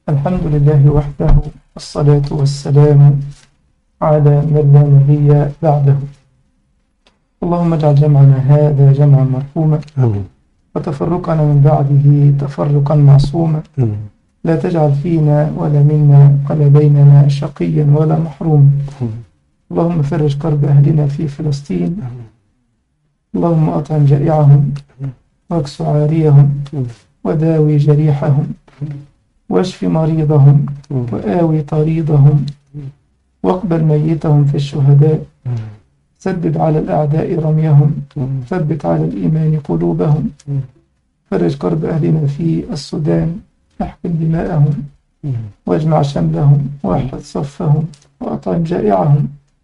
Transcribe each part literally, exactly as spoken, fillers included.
الحمد لله وحده والصلاة والسلام على من لا نبي بعده. اللهم اجعل جمعنا هذا جمعا مرحوما آمين. وتفرقنا من بعده تفرقا معصوما. آمين. لا تجعل فينا ولا منا ولا بيننا شقيا ولا محروما. آمين. اللهم فرج كرب أهلنا في فلسطين. آمين. اللهم أطعم جائعهم واكس عاريهم وداوي جريحهم واشف مريضهم وآوي طريضهم واقبل ميتهم في الشهداء. سدد على الأعداء رميهم ثبت على الإيمان قلوبهم. فرج كرب أهلنا في السودان احقن دماءهم واجمع شملهم واحد صفهم وأطعم جائعهم.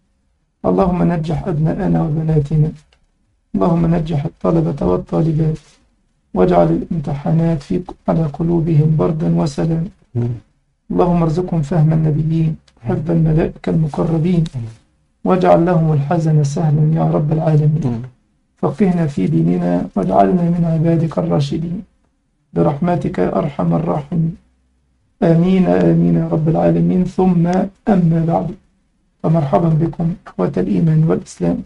اللهم نجح أبناءنا وبناتنا. اللهم نجح الطلبة والطالبات واجعل الامتحانات في على قلوبهم بردا وسلام. اللهم ارزقهم فهم النبيين حفظ الملائكة المقربين واجعل لهم الحزن سهلا يا رب العالمين. فقهنا في ديننا واجعلنا من عبادك الراشدين برحمتك أرحم الراحمين. آمين آمين يا رب العالمين. ثم أما بعد، فمرحبا بكم إخوة الإيمان والإسلام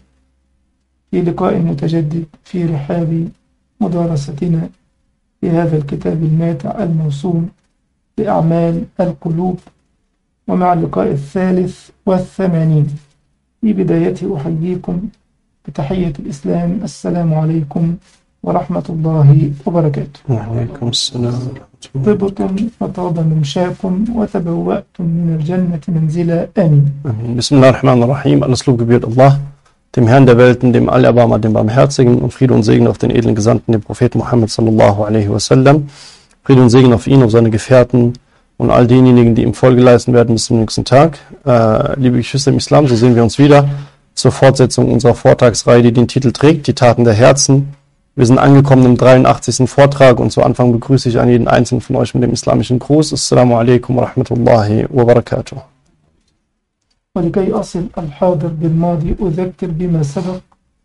في لقاء متجدد في رحاب مدارستنا في هذا الكتاب الماتع الموسوم بأعمال القلوب، ومع اللقاء الثالث والثمانين. في بدايته أحييكم بتحية الإسلام، السلام عليكم ورحمة الله وبركاته. وعليكم السلام ورحمة الله. طبتم وطاب ممشاكم وتبوأتم من الجنة منزلا. آمين. Amen. Bismillahirrahmanirrahim. Alles Lob gebührt Allah, dem Herrn der Welten, dem Allerbarmer, dem Barmherzigen, und Friede und Segen auf den edlen Gesandten, dem Propheten Muhammad sallallahu alaihi wasallam. Friede und Segen auf ihn, auf seine Gefährten und all denjenigen, die ihm Folge leisten werden bis zum nächsten Tag. Äh, liebe Geschwister im Islam, so sehen wir uns wieder zur Fortsetzung unserer Vortragsreihe, die den Titel trägt, die Taten der Herzen. Wir sind angekommen im dreiundachtzigsten Vortrag und zu Anfang begrüße ich an jeden einzelnen von euch mit dem islamischen Gruß. Assalamu alaikum wa rahmatullahi wa barakatuh. ولكي أصل الحاضر بالماضي أذكر بما سبق.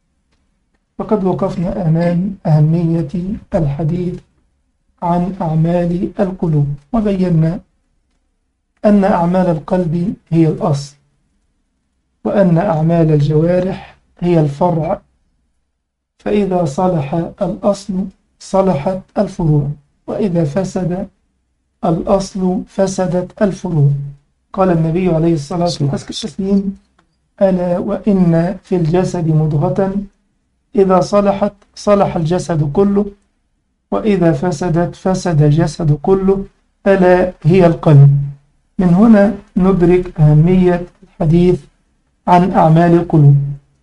فقد وقفنا أمام أهمية الحديث عن أعمال القلوب، وبينا أن أعمال القلب هي الأصل، وأن أعمال الجوارح هي الفرع، فإذا صلح الأصل صلحت الفروع، وإذا فسد الأصل فسدت الفروع. قال النبي عليه الصلاة والسلام: ألا وإن في الجسد مضغة إذا صلحت صلح الجسد كله، وإذا فسدت فسد الجسد كله، ألا هي القلب. من هنا ندرك أهمية الحديث عن أعمال القلوب.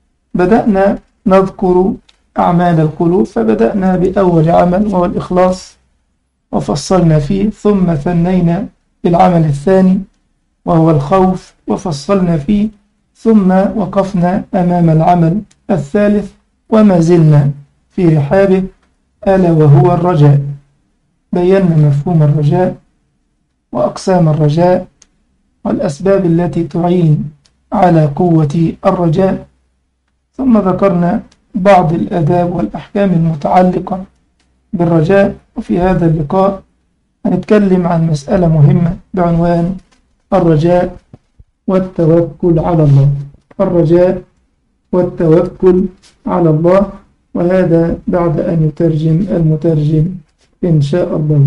بدأنا نذكر أعمال القلوب، فبدأنا بأول عمل وهو الإخلاص وفصلنا فيه، ثم ثنينا بالعمل الثاني وهو الخوف وفصلنا فيه، ثم وقفنا أمام العمل الثالث وما زلنا في رحابه ألا وهو الرجاء. بينا مفهوم الرجاء وأقسام الرجاء والأسباب التي تعين على قوة الرجاء، ثم ذكرنا بعض الآداب والأحكام المتعلقة بالرجاء. وفي هذا اللقاء هنتكلم عن مسألة مهمة بعنوان الرجاء والتوكل على الله. الرجاء والتوكل على الله، وهذا بعد أن يترجم المترجم إن شاء الله.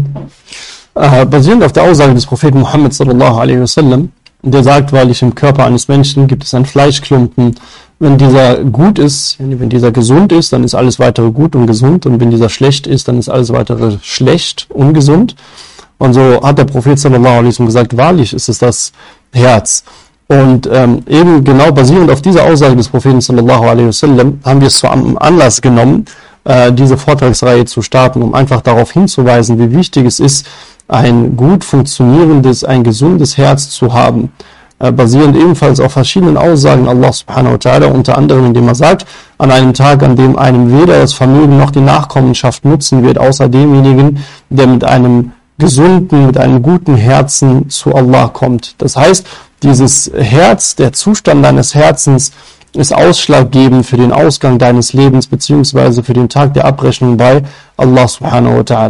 Äh, basierend auf der Aussage des Propheten Muhammad sallallahu alaihi wasallam, der sagt, wahrlich im Körper eines Menschen gibt es einen Fleischklumpen. Wenn dieser gut ist, wenn dieser gesund ist, dann ist alles weitere gut und gesund, und wenn dieser schlecht ist, dann ist alles weitere schlecht, ungesund. Und so hat der Prophet sallallahu alaihi wasallam gesagt, wahrlich ist es das Herz. Und ähm, eben genau basierend auf dieser Aussage des Propheten sallallahu alaihi wasallam haben wir es zu einem Anlass genommen, äh, diese Vortragsreihe zu starten, um einfach darauf hinzuweisen, wie wichtig es ist, ein gut funktionierendes, ein gesundes Herz zu haben. Äh, basierend ebenfalls auf verschiedenen Aussagen Allah subhanahu wa ta'ala, unter anderem indem er sagt, an einem Tag, an dem einem weder das Vermögen noch die Nachkommenschaft nutzen wird, außer demjenigen, der mit einem gesunden, mit einem guten Herzen zu Allah kommt. Das heißt, dieses Herz, der Zustand deines Herzens ist ausschlaggebend für den Ausgang deines Lebens beziehungsweise für den Tag der Abrechnung bei Allah subhanahu wa ta'ala.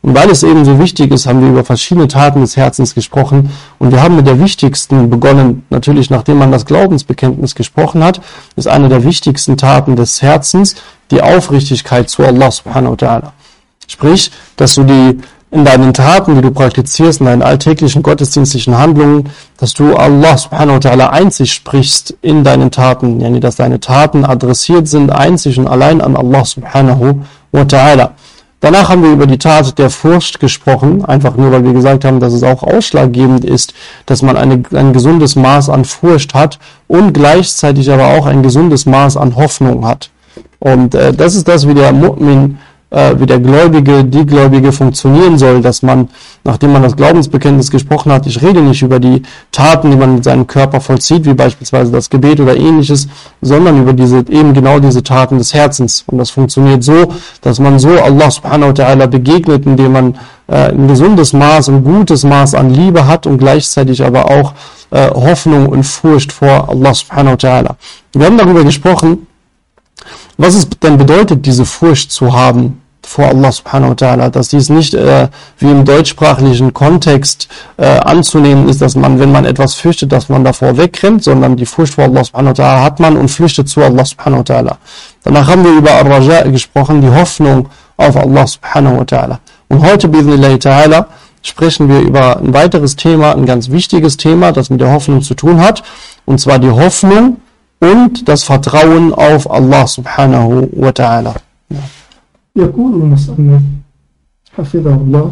Und weil es eben so wichtig ist, haben wir über verschiedene Taten des Herzens gesprochen und wir haben mit der wichtigsten begonnen, natürlich nachdem man das Glaubensbekenntnis gesprochen hat, ist eine der wichtigsten Taten des Herzens die Aufrichtigkeit zu Allah subhanahu wa ta'ala. Sprich, dass du die in deinen Taten, die du praktizierst, in deinen alltäglichen gottesdienstlichen Handlungen, dass du Allah subhanahu wa ta'ala einzig sprichst in deinen Taten, yani dass deine Taten adressiert sind einzig und allein an Allah subhanahu wa ta'ala. Danach haben wir über die Tat der Furcht gesprochen, einfach nur, weil wir gesagt haben, dass es auch ausschlaggebend ist, dass man eine, ein gesundes Maß an Furcht hat und gleichzeitig aber auch ein gesundes Maß an Hoffnung hat. Und äh, das ist das, wie der Mu'min, äh, wie der Gläubige, die Gläubige funktionieren soll, dass man, nachdem man das Glaubensbekenntnis gesprochen hat, ich rede nicht über die Taten, die man mit seinem Körper vollzieht, wie beispielsweise das Gebet oder ähnliches, sondern über diese, eben genau diese Taten des Herzens. Und das funktioniert so, dass man so Allah subhanahu wa ta'ala begegnet, indem man äh, ein gesundes Maß, ein gutes Maß an Liebe hat und gleichzeitig aber auch äh, Hoffnung und Furcht vor Allah subhanahu wa ta'ala. Wir haben darüber gesprochen, was es denn bedeutet, diese Furcht zu haben vor Allah subhanahu wa ta'ala, dass dies nicht äh, wie im deutschsprachlichen Kontext äh, anzunehmen ist, dass man, wenn man etwas fürchtet, dass man davor wegrennt, sondern die Furcht vor Allah subhanahu wa ta'ala hat man und flüchtet zu Allah subhanahu wa ta'ala. Danach haben wir über Ar-Raja gesprochen, die Hoffnung auf Allah subhanahu wa ta'ala. Und heute, bi'idhnillahi ta'ala, sprechen wir über ein weiteres Thema, ein ganz wichtiges Thema, das mit der Hoffnung zu tun hat, und zwar die Hoffnung und das Vertrauen auf Allah subhanahu wa ta'ala. يقول المصنف حفظه الله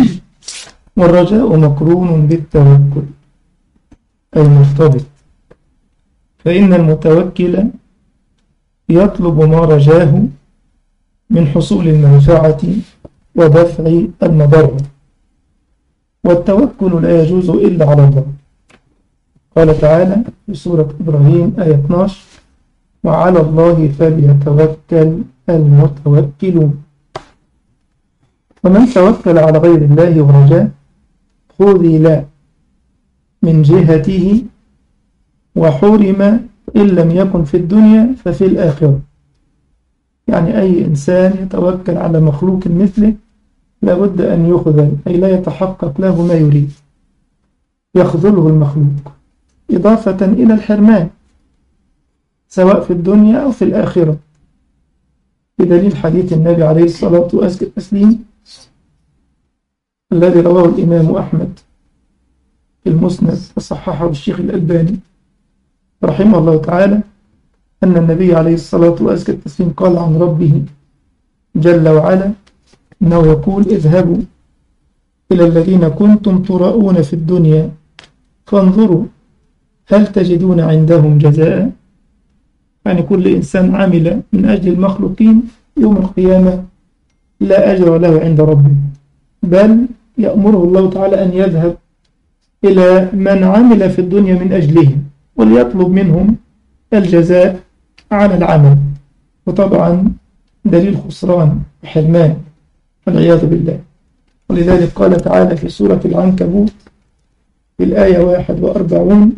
والرجاء مقرون بالتوكل أي مرتبط، فإن المتوكل يطلب ما رجاه من حصول المنفعة ودفع المضرة، والتوكل لا يجوز إلا على الله. قال تعالى في سورة إبراهيم آية اثني عشر: وعلى الله فليتوكل المتوكلون. ومن توكل على غير الله ورجاه خذل من جهته وحرم إن لم يكن في الدنيا ففي الآخرة. يعني أي إنسان يتوكل على مخلوق مثله لابد أن يخذل، أي لا يتحقق له ما يريد، يخذله المخلوق إضافة إلى الحرمان سواء في الدنيا أو في الآخرة، بدليل حديث النبي عليه الصلاة والتسليم الذي رواه الإمام أحمد في المسند وصححه الشيخ الألباني رحمه الله تعالى، أن النبي عليه الصلاة والتسليم قال عن ربه جل وعلا إنه يقول: اذهبوا إلى الذين كنتم تراءون في الدنيا فانظروا هل تجدون عندهم جزاء. يعني كل إنسان عمل من أجل المخلوقين يوم القيامة لا أجر له عند ربه، بل يأمره الله تعالى أن يذهب إلى من عمل في الدنيا من أجلهم وليطلب منهم الجزاء على العمل، وطبعا دليل خسران وحرمان والعياذ بالله. ولذلك قال تعالى في سورة العنكبوت في الآية واحد وأربعين: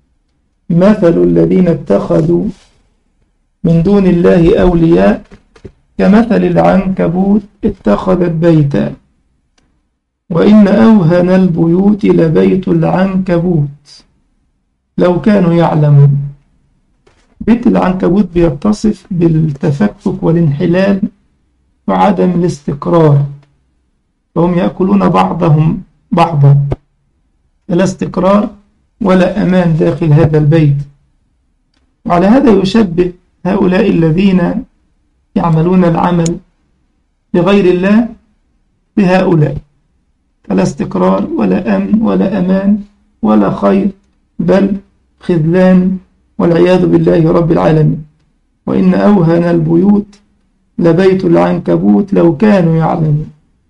مثل الذين اتخذوا من دون الله أولياء كمثل العنكبوت اتخذت بيتا وإن أوهن البيوت لبيت العنكبوت لو كانوا يعلمون. بيت العنكبوت بيتصف بالتفكك والانحلال وعدم الاستقرار، فهم يأكلون بعضهم بعضا، لا استقرار ولا أمان داخل هذا البيت. وعلى هذا يشبه هؤلاء الذين يعملون العمل لغير الله بهؤلاء، فلا استقرار ولا أمن ولا أمان ولا خير، بل خذلان والعياذ بالله رب العالمين. وإن أوهن البيوت لبيت العنكبوت لو كانوا يعلمون.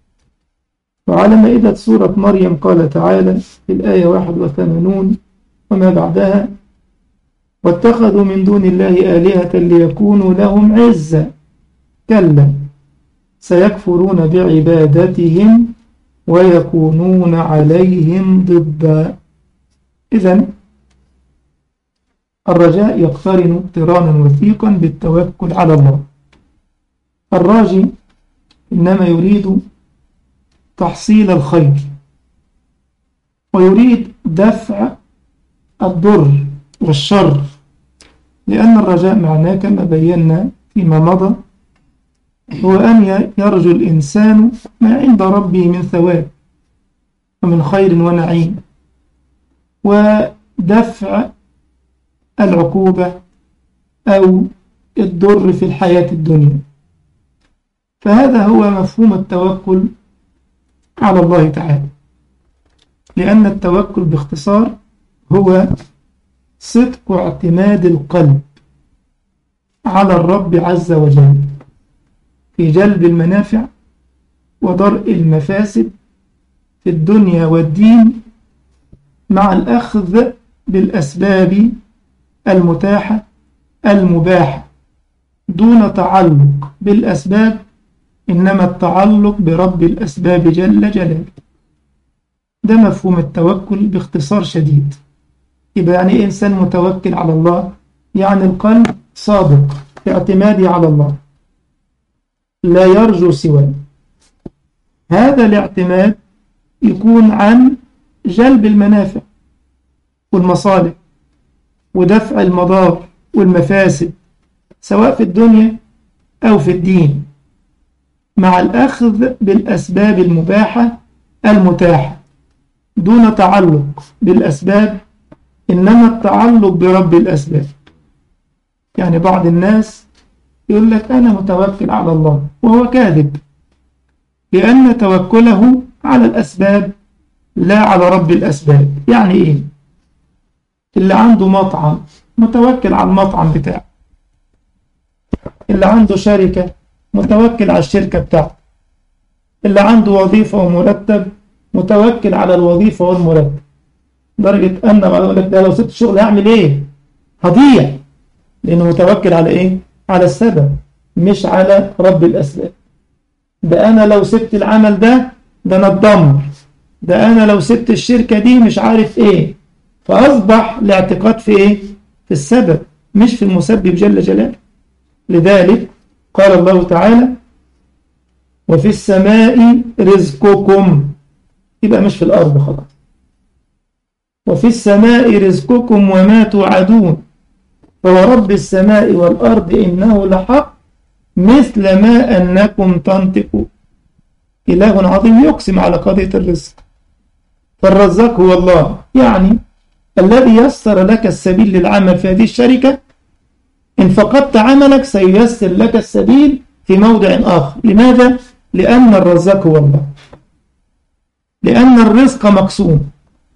وعلى مائدة سورة مريم قال تعالى في الآية واحد وثمانين وما بعدها: واتخذوا من دون الله آلهة ليكونوا لهم عزا كلا سيكفرون بعبادتهم ويكونون عليهم ضدا. إذن الرجاء يقترن اقترانا وثيقا بالتوكل على الله. الراجي إنما يريد تحصيل الخير ويريد دفع الضر والشر، لأن الرجاء معناه كما بينا فيما مضى هو أن يرجو الإنسان ما عند ربه من ثواب ومن خير ونعيم، ودفع العقوبة أو الضر في الحياة الدنيا. فهذا هو مفهوم التوكل على الله تعالى، لأن التوكل باختصار هو صدق اعتماد القلب على الرب عز وجل في جلب المنافع ودرء المفاسد في الدنيا والدين، مع الأخذ بالأسباب المتاحة المباحة دون تعلق بالأسباب، إنما التعلق برب الأسباب جل جلاله. ده مفهوم التوكل باختصار شديد. يبقى يعني إيه إنسان متوكل على الله؟ يعني القلب صادق في اعتماده على الله، لا يرجو سواه. هذا الاعتماد يكون عن جلب المنافع والمصالح ودفع المضار والمفاسد سواء في الدنيا أو في الدين، مع الأخذ بالأسباب المباحة المتاحة دون تعلق بالأسباب، إنما التعلق برب الأسباب. يعني بعض الناس يقول لك أنا متوكل على الله، وهو كاذب، لأن توكله على الأسباب لا على رب الأسباب. يعني إيه؟ اللي عنده مطعم متوكل على المطعم بتاعه، اللي عنده شركة متوكل على الشركة بتاعته، اللي عنده وظيفة ومرتب متوكل على الوظيفة والمرتب، درجة أن أقول لك ده لو سبت الشغل هعمل إيه؟ هضيع، لأنه متوكل على إيه؟ على السبب مش على رب الأسباب. ده أنا لو سبت العمل ده ده أنا اتدمر، ده أنا لو سبت الشركة دي مش عارف إيه. فأصبح الاعتقاد في إيه؟ في السبب مش في المسبب جل جلاله. لذلك قال الله تعالى وفي السماء رزقكم، يبقى مش في الأرض خلاص. وفي السماء رزقكم وما توعدون فهو رب السماء والأرض إنه لحق مثل ما أنكم تنطقون. إله عظيم يقسم على قضية الرزق. فالرزاق هو الله، يعني الذي يسر لك السبيل للعمل في هذه الشركة. إن فقدت عملك سييسر لك السبيل في موضع آخر. لماذا؟ لأن الرزاق هو الله، لأن الرزق مقسوم.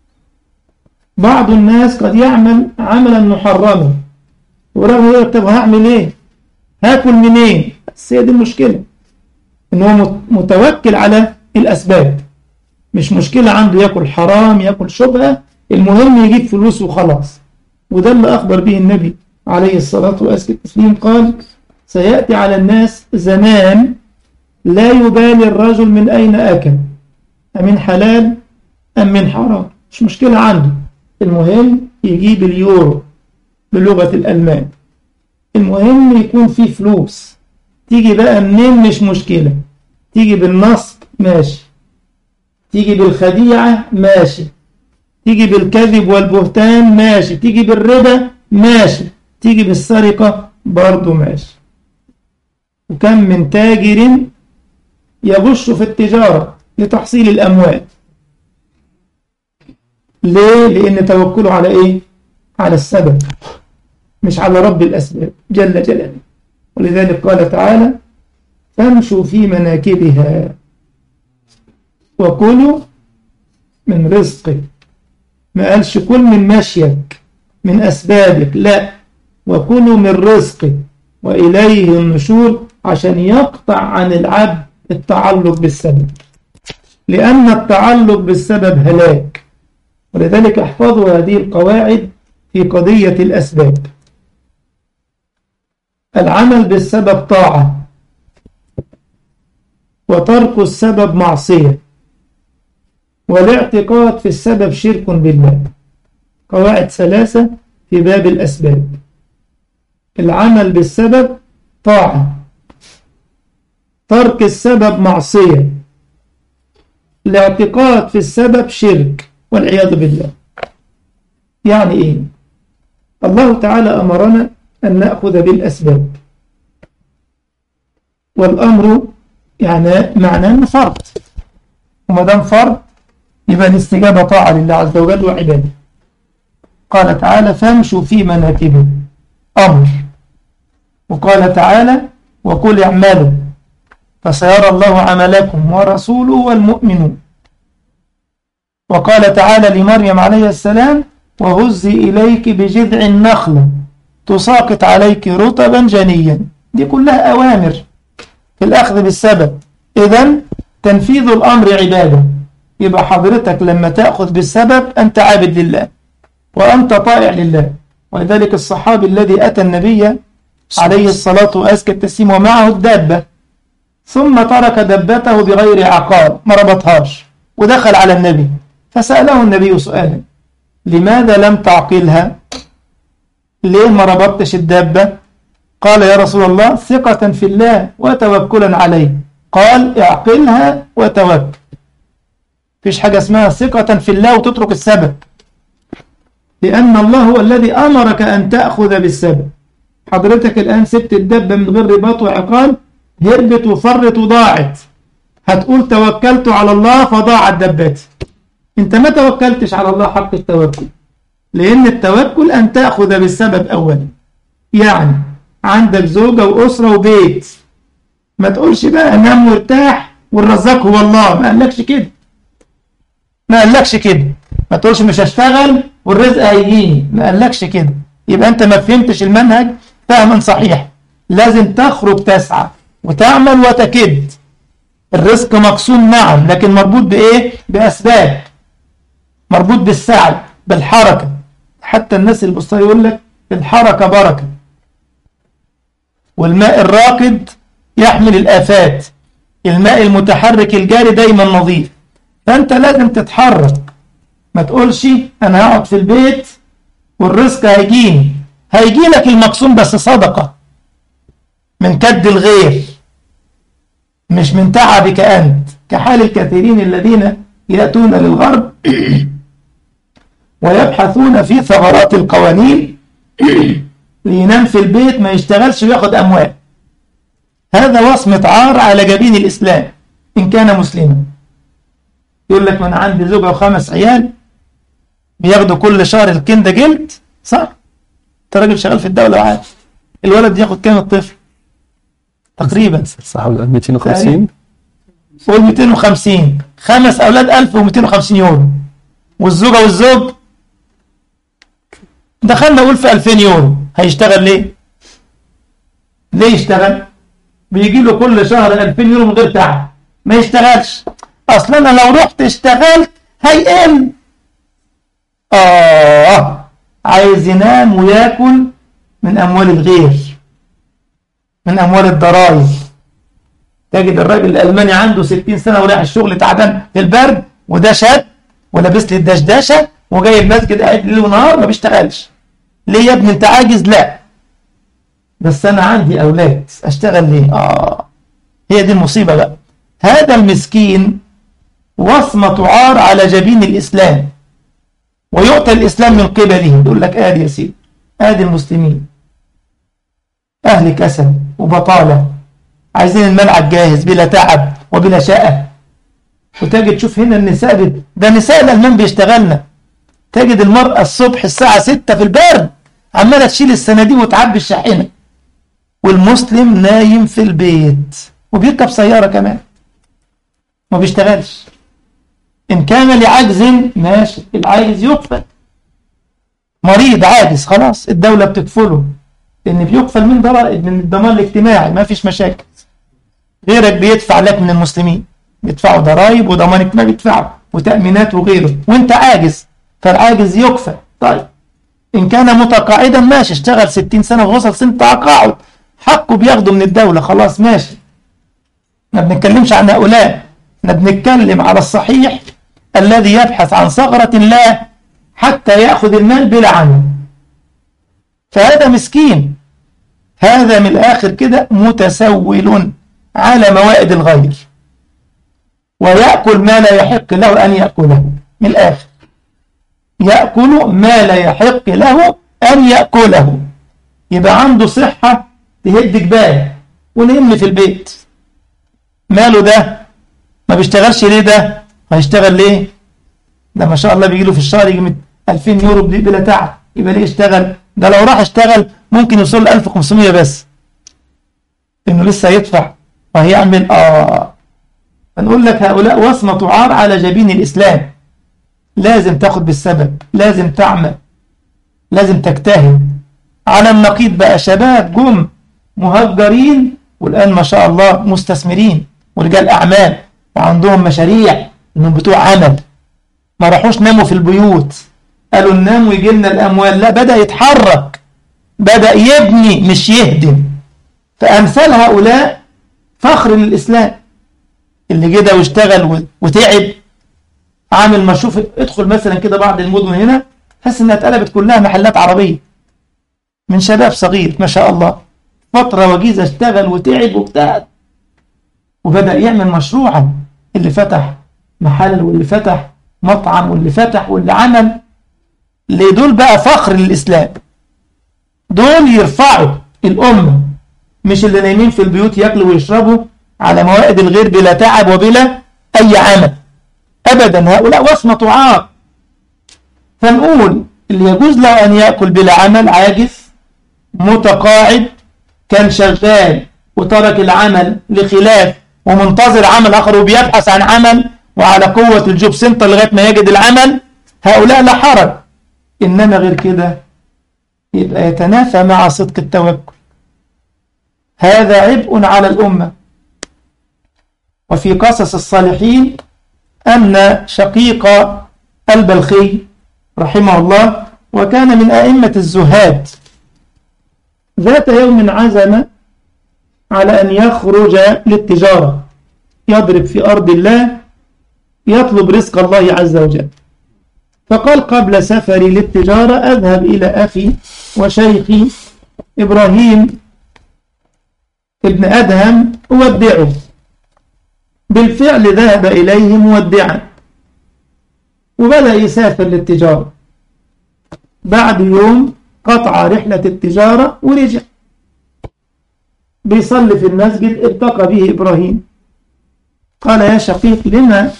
بعض الناس قد يعمل عملا محرما ورغم ذلك طب هعمل ايه؟ هاكل منين؟ بس هي دي المشكلة، إن هو متوكل على الأسباب. مش مشكلة عنده ياكل حرام ياكل شبهة، المهم يجيب فلوس وخلاص. وده اللي أخبر به النبي عليه الصلاة والتسليم، قال سيأتي على الناس زمان لا يبالي الرجل من أين أكل، أمن حلال أم من حرام، مش مشكلة عنده، المهم يجيب اليورو بلغة الألمان، المهم يكون فيه فلوس. تيجي بقى منين مش مشكلة، تيجي بالنصب ماشي، تيجي بالخديعة ماشي، تيجي بالكذب والبهتان ماشي، تيجي بالربا ماشي، تيجي بالسرقة برضو ماشي. وكم من تاجر يغش في التجارة لتحصيل الأموال. ليه؟ لأن توكله على إيه؟ على السبب مش على رب الأسباب جل جلاله. ولذلك قال تعالى فامشوا في مناكبها وكلوا من رزقك. ما قالش كل من مشيك من أسبابك، لا، وكلوا من رزقك وإليه النشور، عشان يقطع عن العبد التعلق بالسبب، لأن التعلق بالسبب هلاك. ولذلك احفظوا هذه القواعد في قضية الأسباب. العمل بالسبب طاعة، وترك السبب معصية، والاعتقاد في السبب شرك بالله. قواعد ثلاثة في باب الأسباب. العمل بالسبب طاعة، ترك السبب معصية، الاعتقاد في السبب شرك والعياذ بالله. يعني إيه؟ الله تعالى أمرنا أن نأخذ بالأسباب، والأمر يعني معناه أنه فرض، وما دام فرض يبقى الاستجابة طاعة لله عز وجل وعباده. قال تعالى فامشوا في مناكبه، أمر. وقال تعالى وقل اعملوا فسيرى الله عملكم ورسوله والمؤمنون. وقال تعالى لمريم عليه السلام وهزي إليك بجذع النخلة تساقط عليك رطبا جنيا. دي كلها أوامر في الأخذ بالسبب. إذن تنفيذ الأمر عبادة. يبقى حضرتك لما تأخذ بالسبب أنت عابد لله وأنت طائع لله. ولذلك الصحابي الذي أتى النبي عليه الصلاة وأزكى التسليم ومعه الدابة، ثم ترك دبته بغير عقار، ما ربطهاش، ودخل على النبي فسأله النبي سؤالا لماذا لم تعقلها؟ ليه ما ربطتش الدابة؟ قال يا رسول الله ثقة في الله وتوكلا عليه. قال اعقلها وتوكل. فيش حاجة اسمها ثقة في الله وتترك السبب، لأن الله هو الذي أمرك أن تأخذ بالسبب. حضرتك الآن سبت الدابة من غير رباط وعقال، هربت وفرت وضاعت، هتقول توكلت على الله فضاعت دبتي. انت ما توكلتش على الله حق التوكل، لأن التوكل أن تأخذ بالسبب أولا. يعني عندك زوجة وأسرة وبيت، ما تقولش بقى أنام وارتاح والرزاق هو الله، ما قالكش كده، ما قالكش كده. ما تقولش مش هشتغل والرزق هيجيني، ما قالكش كده. يبقى أنت ما فهمتش المنهج فهما صحيح. لازم تخرج تسعى وتعمل وتكد. الرزق مقسوم نعم، لكن مربوط بإيه؟ بأسباب، مربوط بالسعي بالحركة. حتى الناس البسطاء يقول لك الحركة بركة، والماء الراكد يحمل الآفات، الماء المتحرك الجاري دايما نظيف. فأنت لازم تتحرك، ما تقولش أنا هقعد في البيت والرزق هيجيني. هيجي لك المقسوم بس صدقة من كد الغير، مش من تعبك أنت، كحال الكثيرين الذين يأتون للغرب ويبحثون في ثغرات القوانين لينام في البيت ما يشتغلش وياخد أموال. هذا وصمة عار على جبين الإسلام إن كان مسلما. يقول لك من عندي زوجة وخمس عيال بياخدوا كل شهر الكنده جلد، صح؟ انت راجل شغال في الدولة وعارف الولد ياخد كام الطفل تقريبا؟ صح، مئتين وخمسين. قول مئتين وخمسين، خمس أولاد ألف ومئتين وخمسين يورو، والزوجة والزوج دخلنا قول في ألفين يورو. هيشتغل ليه؟ ليه يشتغل؟ بيجي له كل شهر ألفين يورو من غير تعب، ما يشتغلش. أصلا أنا لو رحت اشتغلت هيقل. آه عايز ينام وياكل من أموال الغير، من أموال الضرائب. تجد الراجل الألماني عنده ستين سنة ورايح الشغل تعبان في البرد، وده شاب ولابس لي الدشداشة وجاي المسجد قاعد ليل ونهار ما بيشتغلش. ليه يا ابني انت عاجز؟ لا بس أنا عندي أولاد أشتغل ليه؟ آه هي دي المصيبة بقى. هذا المسكين وصمة عار على جبين الإسلام، ويؤتى الإسلام من قبله. يقول لك آدي يا سيدي، آدي المسلمين أهل كسل وبطالة، عايزين الملعب جاهز بلا تعب وبلا شقة. وتجد تشوف هنا النساء، ده نساء الألمان بيشتغلنا. تجد المرأة الصبح الساعة ستة في البرد عمالة تشيل الصناديق وتعبي الشاحنة، والمسلم نايم في البيت وبيركب سيارة كمان ما بيشتغلش. إن كان لعجز ماشي، العاجز يكفل. مريض عاجز خلاص الدولة بتكفله، لأن بيكفل من ضرائب من الضمان الاجتماعي، ما فيش مشاكل. غيرك بيدفع لك من المسلمين، بيدفعوا ضرائب وضمان اجتماعي بيدفعوا وتأمينات وغيره، وانت عاجز، فالعاجز يكفل. طيب إن كان متقاعدا ماشي، اشتغل ستين سنة ووصل سن تقاعد، حقه بياخده من الدولة خلاص ماشي. ما بنتكلمش عن هؤلاء، احنا بنتكلم على الصحيح الذي يبحث عن ثغرة لا حتى يأخذ المال بلا عمل. فهذا مسكين، هذا من الآخر كده متسول على موائد الغير. ويأكل ما لا يحق له أن يأكله. من الآخر، يأكل ما لا يحق له أن يأكله. يبقى عنده صحة تهد جبال ونهم في البيت. ماله ده؟ ما بيشتغلش ليه ده؟ هيشتغل ليه؟ ده ما شاء الله بيجيله في الشهر يجي ألفين يورو بلا تعب، يبقى ليه يشتغل؟ ده لو راح اشتغل ممكن يوصل ل ألف وخمسمية بس، انه لسه يدفع وهيعمل اه. فنقول لك هؤلاء وصمة عار على جبين الإسلام. لازم تاخد بالسبب، لازم تعمل، لازم تجتهد. على النقيض بقى شباب جم مهجرين والآن ما شاء الله مستثمرين ورجال أعمال وعندهم مشاريع، إنهم بتوع عمل. ما راحوش ناموا في البيوت قالوا ننام ويجي لنا الأموال، لا، بدأ يتحرك، بدأ يبني مش يهدم. فأمثال هؤلاء فخر للإسلام. اللي جدا واشتغل وتعب عامل ما شوف، ادخل مثلا كده بعض المدن هنا تحس انها اتقلبت كلها محلات عربية من شباب صغير ما شاء الله، فترة وجيزة اشتغل وتعب وابتعد وبدأ يعمل مشروعا، اللي فتح محل واللي فتح مطعم واللي فتح واللي عمل. اللي دول بقى فخر للإسلام، دول يرفعوا الأمة، مش اللي نايمين في البيوت يأكلوا ويشربوا على موائد الغير بلا تعب وبلا أي عمل أبدا. هؤلاء وصمة عار. فنقول اللي يجوز له أن يأكل بلا عمل عاجز متقاعد كان شغال وترك العمل لخلاف ومنتظر عمل آخر وبيبحث عن عمل وعلى قوة الجوب سنتر لغاية ما يجد العمل، هؤلاء لا حرج. إنما غير كده يبقى يتنافى مع صدق التوكل. هذا عبء على الأمة. وفي قصص الصالحين أن شقيق البلخي رحمه الله وكان من أئمة الزهاد ذات يوم عزم على أن يخرج للتجارة، يضرب في أرض الله يطلب رزق الله عز وجل. فقال قبل سفري للتجارة أذهب إلى أخي وشيخي إبراهيم ابن أدهم أودعه. بالفعل ذهب إليه مودعا وبدأ يسافر للتجارة. بعد يوم قطع رحلة التجارة ورجع بيصلي في المسجد، التقى به إبراهيم قال يا شقيق لما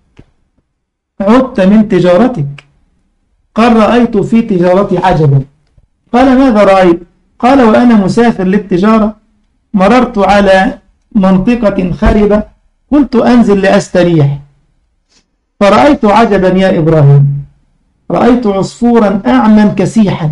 عدت من تجارتك؟ قال رأيت في تجارتي عجبا. قال ماذا رأيت؟ قال وأنا مسافر للتجارة مررت على منطقة خربة قلت أنزل لأستريح فرأيت عجبا يا إبراهيم، رأيت عصفورا أعمى كسيحا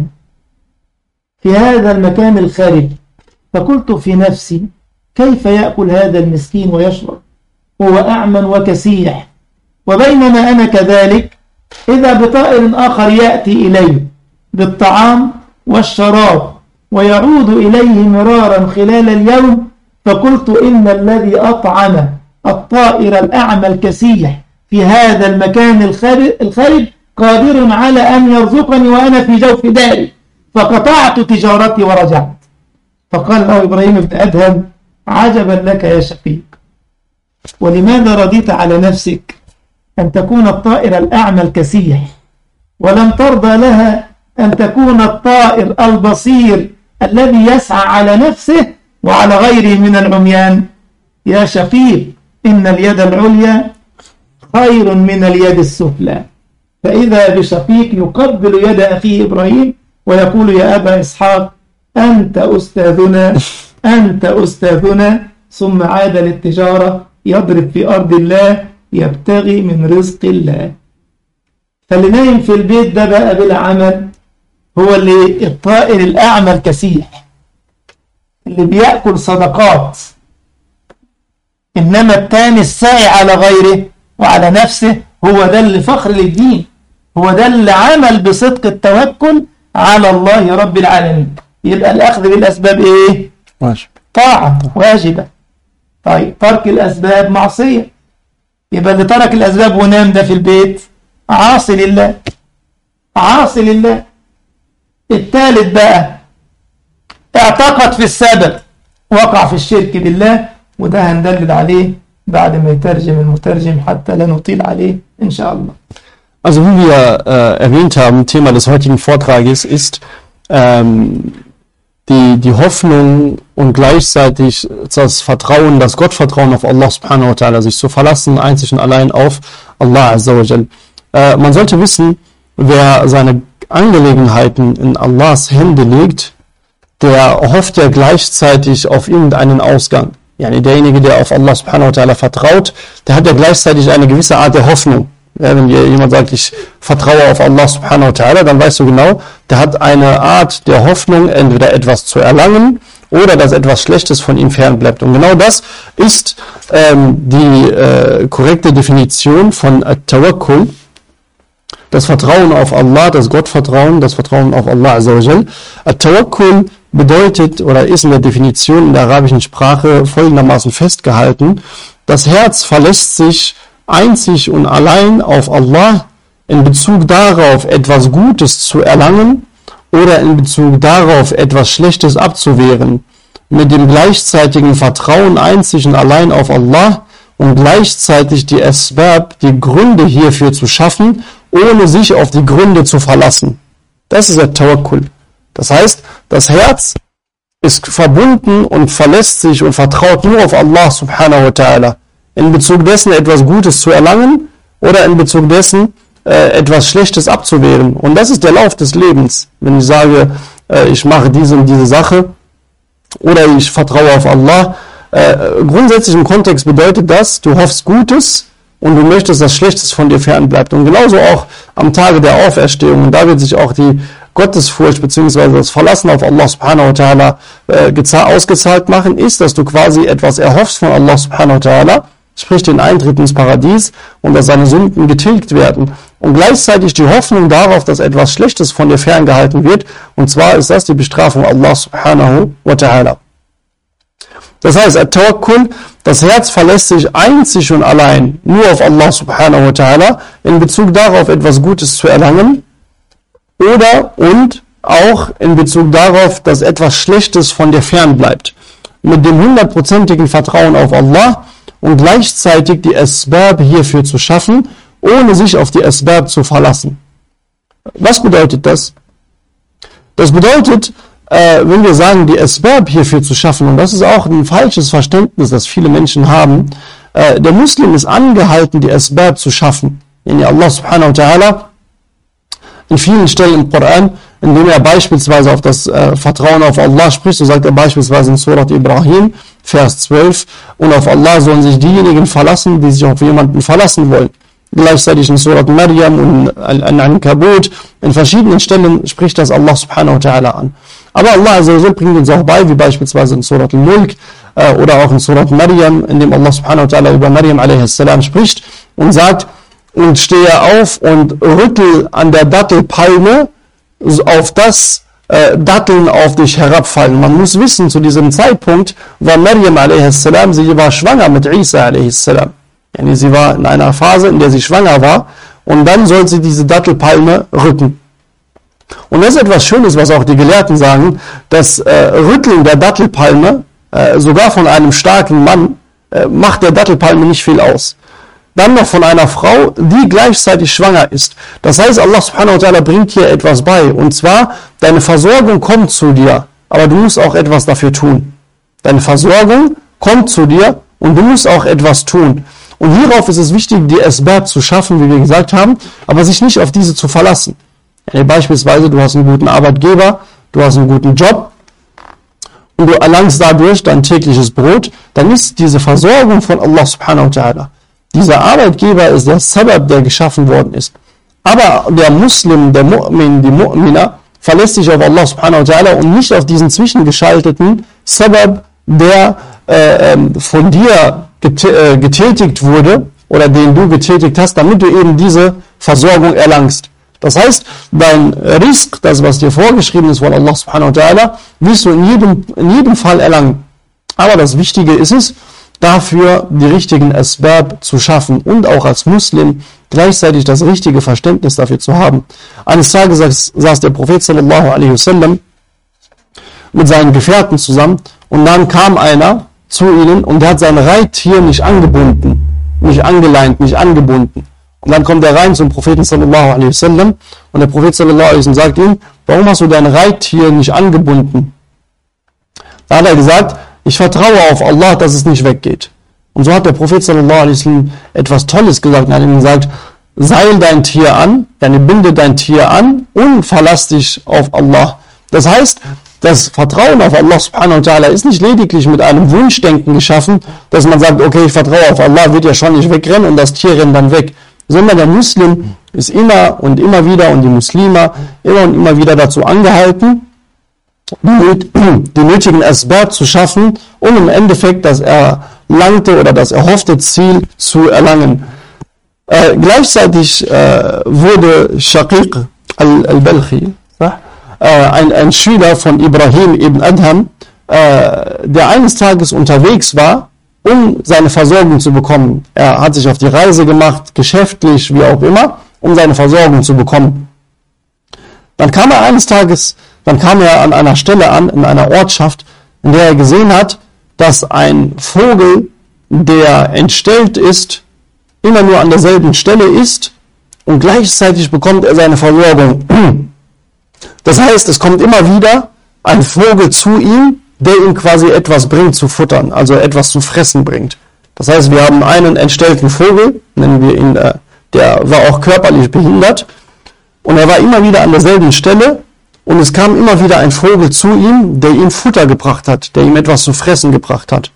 في هذا المكان الخارج، فقلت في نفسي كيف يأكل هذا المسكين ويشرب هو أعمى وكسيح، وبينما أنا كذلك إذا بطائر آخر يأتي إلي بالطعام والشراب ويعود إليه مرارا خلال اليوم، فقلت إن الذي أطعم الطائر الأعمى الكسيح في هذا المكان الخارج قادر على أن يرزقني وأنا في جوف داري، فقطعت تجارتي ورجعت. فقال له إبراهيم بن أدهم عجبا لك يا شقيق، ولماذا رضيت على نفسك أن تكون الطائر الأعمى الكسيح ولم ترضى لها أن تكون الطائر البصير الذي يسعى على نفسه وعلى غيره من العميان؟ يا شقيق إن اليد العليا خير من اليد السفلى. فإذا بشقيق يقبل يد أخيه إبراهيم ويقول يا أبا إسحاق أنت أستاذنا أنت أستاذنا، ثم عاد للتجارة يضرب في أرض الله يبتغي من رزق الله. فاللي نايم في البيت ده بقى بلا عمل هو اللي الطائر الأعمى الكسيح اللي بيأكل صدقات، إنما التاني الساعي على غيره وعلى نفسه هو ده اللي فخر للدين، هو ده اللي عمل بصدق التوكل على الله رب العالمين. يبقى الأخذ بالأسباب إيه؟ واجب، طاعة واجبة. طيب ترك الأسباب معصية، يبقى اللي ترك الأسباب ونام ده في البيت عاصي لله، عاصي لله. الثالث بقى اعتقد في السبب وقع في الشرك بالله، وده هندلل عليه بعد ما يترجم المترجم حتى لا نطيل عليه إن شاء الله. Also wie wir äh, erwähnt haben, Thema des heutigen Vortrages ist ähm, die, die Hoffnung und gleichzeitig das Vertrauen, das Gottvertrauen auf Allah subhanahu wa ta'ala, sich zu verlassen, einzig und allein auf Allah azza wa jal. Äh, man sollte wissen, wer seine Angelegenheiten in Allahs Hände legt, der hofft ja gleichzeitig auf irgendeinen Ausgang. Yani derjenige, der auf Allah subhanahu wa ta'ala vertraut, der hat ja gleichzeitig eine gewisse Art der Hoffnung. Ja, wenn dir jemand sagt, ich vertraue auf Allah subhanahu wa ta'ala, dann weißt du genau, der hat eine Art der Hoffnung, entweder etwas zu erlangen oder dass etwas Schlechtes von ihm fernbleibt. Und genau das ist ähm, die äh, korrekte Definition von At-Tawakkul, das Vertrauen auf Allah, das Gottvertrauen, das Vertrauen auf Allah azza wa jal. At-Tawakkul bedeutet oder ist in der Definition in der arabischen Sprache folgendermaßen festgehalten: Das Herz verlässt sich einzig und allein auf Allah in Bezug darauf, etwas Gutes zu erlangen oder in Bezug darauf, etwas Schlechtes abzuwehren, mit dem gleichzeitigen Vertrauen einzig und allein auf Allah und gleichzeitig die Asbab, die Gründe hierfür zu schaffen, ohne sich auf die Gründe zu verlassen. Das ist der Tawakkul. Das heißt, das Herz ist verbunden und verlässt sich und vertraut nur auf Allah subhanahu wa ta'ala. In Bezug dessen etwas Gutes zu erlangen oder in Bezug dessen äh, etwas Schlechtes abzuwehren. Und das ist der Lauf des Lebens. Wenn ich sage, äh, ich mache diese und diese Sache oder ich vertraue auf Allah, äh, grundsätzlich im Kontext bedeutet das, du hoffst Gutes und du möchtest, dass Schlechtes von dir fernbleibt. Und genauso auch am Tage der Auferstehung. Und da wird sich auch die Gottesfurcht bzw. das Verlassen auf Allah subhanahu wa ta'ala äh, ausgezahlt machen, ist, dass du quasi etwas erhoffst von Allah subhanahu wa ta'ala, sprich den Eintritt ins Paradies und dass seine Sünden getilgt werden. Und gleichzeitig die Hoffnung darauf, dass etwas Schlechtes von dir ferngehalten wird. Und zwar ist das die Bestrafung Allah subhanahu wa ta'ala. Das heißt, At-Tawakkul, das Herz verlässt sich einzig und allein nur auf Allah subhanahu wa ta'ala in Bezug darauf, etwas Gutes zu erlangen oder und auch in Bezug darauf, dass etwas Schlechtes von dir fernbleibt. Mit dem hundertprozentigen Vertrauen auf Allah und gleichzeitig die Asbab hierfür zu schaffen, ohne sich auf die Asbab zu verlassen. Was bedeutet das? Das bedeutet, äh, wenn wir sagen, die Asbab hierfür zu schaffen, und das ist auch ein falsches Verständnis, das viele Menschen haben, äh, der Muslim ist angehalten, die Asbab zu schaffen. Yani Allah subhanahu wa ta'ala in vielen Stellen im Koran, indem er beispielsweise auf das äh, Vertrauen auf Allah spricht, so sagt er beispielsweise in Surat Ibrahim, Vers zwölf, und auf Allah sollen sich diejenigen verlassen, die sich auf jemanden verlassen wollen. Gleichzeitig in Surat Maryam und Al-Ankabut, in verschiedenen Stellen spricht das Allah subhanahu wa ta'ala an. Aber Allah also bringt uns auch bei, wie beispielsweise in Surat Al-Mulk äh, oder auch in Surat Maryam, in dem Allah subhanahu wa ta'ala über Maryam a.s. spricht und sagt, und stehe auf und rüttel an der Dattelpalme, auf das äh, Datteln auf dich herabfallen. Man muss wissen, zu diesem Zeitpunkt war Maryam a.s., sie war schwanger mit Isa a.s. Yani sie war in einer Phase, in der sie schwanger war, und dann soll sie diese Dattelpalme rücken. Und das ist etwas Schönes, was auch die Gelehrten sagen, das äh, Rütteln der Dattelpalme, äh, sogar von einem starken Mann, äh, macht der Dattelpalme nicht viel aus. Dann noch von einer Frau, die gleichzeitig schwanger ist. Das heißt, Allah subhanahu wa ta'ala bringt hier etwas bei. Und zwar, deine Versorgung kommt zu dir, aber du musst auch etwas dafür tun. Deine Versorgung kommt zu dir und du musst auch etwas tun. Und hierauf ist es wichtig, die Asbab zu schaffen, wie wir gesagt haben, aber sich nicht auf diese zu verlassen. Ja, beispielsweise, du hast einen guten Arbeitgeber, du hast einen guten Job und du erlangst dadurch dein tägliches Brot, dann ist diese Versorgung von Allah subhanahu wa ta'ala. Dieser Arbeitgeber ist der Sabab, der geschaffen worden ist. Aber der Muslim, der Mu'min, die Mu'mina, verlässt sich auf Allah subhanahu wa ta'ala und nicht auf diesen zwischengeschalteten Sabab, der äh, von dir getätigt wurde oder den du getätigt hast, damit du eben diese Versorgung erlangst. Das heißt, dein Rizq, das was dir vorgeschrieben ist von Allah subhanahu wa ta'ala, wirst du in jedem, in jedem Fall erlangen. Aber das Wichtige ist es, dafür die richtigen Asbab zu schaffen und auch als Muslim gleichzeitig das richtige Verständnis dafür zu haben. Eines Tages saß, saß der Prophet sallallahu alaihi wasallam mit seinen Gefährten zusammen und dann kam einer zu ihnen und der hat sein Reittier nicht angebunden, nicht angeleint, nicht angebunden. Und dann kommt er rein zum Propheten sallallahu alaihi wasallam und der Prophet sallallahu alaihi wasallam sagt ihm, warum hast du dein Reittier nicht angebunden? Da hat er gesagt, ich vertraue auf Allah, dass es nicht weggeht. Und so hat der Prophet sallallahu alaihi wasallam etwas Tolles gesagt. Er hat ihm gesagt, seil dein Tier an, dann binde dein Tier an und verlass dich auf Allah. Das heißt, das Vertrauen auf Allah subhanahu wa ta'ala ist nicht lediglich mit einem Wunschdenken geschaffen, dass man sagt, okay, ich vertraue auf Allah, wird ja schon nicht wegrennen und das Tier rennt dann weg. Sondern der Muslim ist immer und immer wieder und die Muslime immer und immer wieder dazu angehalten, die nötigen Asbab zu schaffen, um im Endeffekt das erlangte oder das erhoffte Ziel zu erlangen. Äh, gleichzeitig äh, wurde Shaqiq al-Balkhi, äh, ein, ein Schüler von Ibrahim ibn Adham, äh, der eines Tages unterwegs war, um seine Versorgung zu bekommen. Er hat sich auf die Reise gemacht, geschäftlich, wie auch immer, um seine Versorgung zu bekommen. Dann kam er eines Tages, dann kam er an einer Stelle an, in einer Ortschaft, in der er gesehen hat, dass ein Vogel, der entstellt ist, immer nur an derselben Stelle ist und gleichzeitig bekommt er seine Versorgung. Das heißt, es kommt immer wieder ein Vogel zu ihm, der ihm quasi etwas bringt zu futtern, also etwas zu fressen bringt. Das heißt, wir haben einen entstellten Vogel, nennen wir ihn, äh, der war auch körperlich behindert und er war immer wieder an derselben Stelle und es kam immer wieder ein Vogel zu ihm, der ihm Futter gebracht hat, der ihm etwas zu fressen gebracht hat.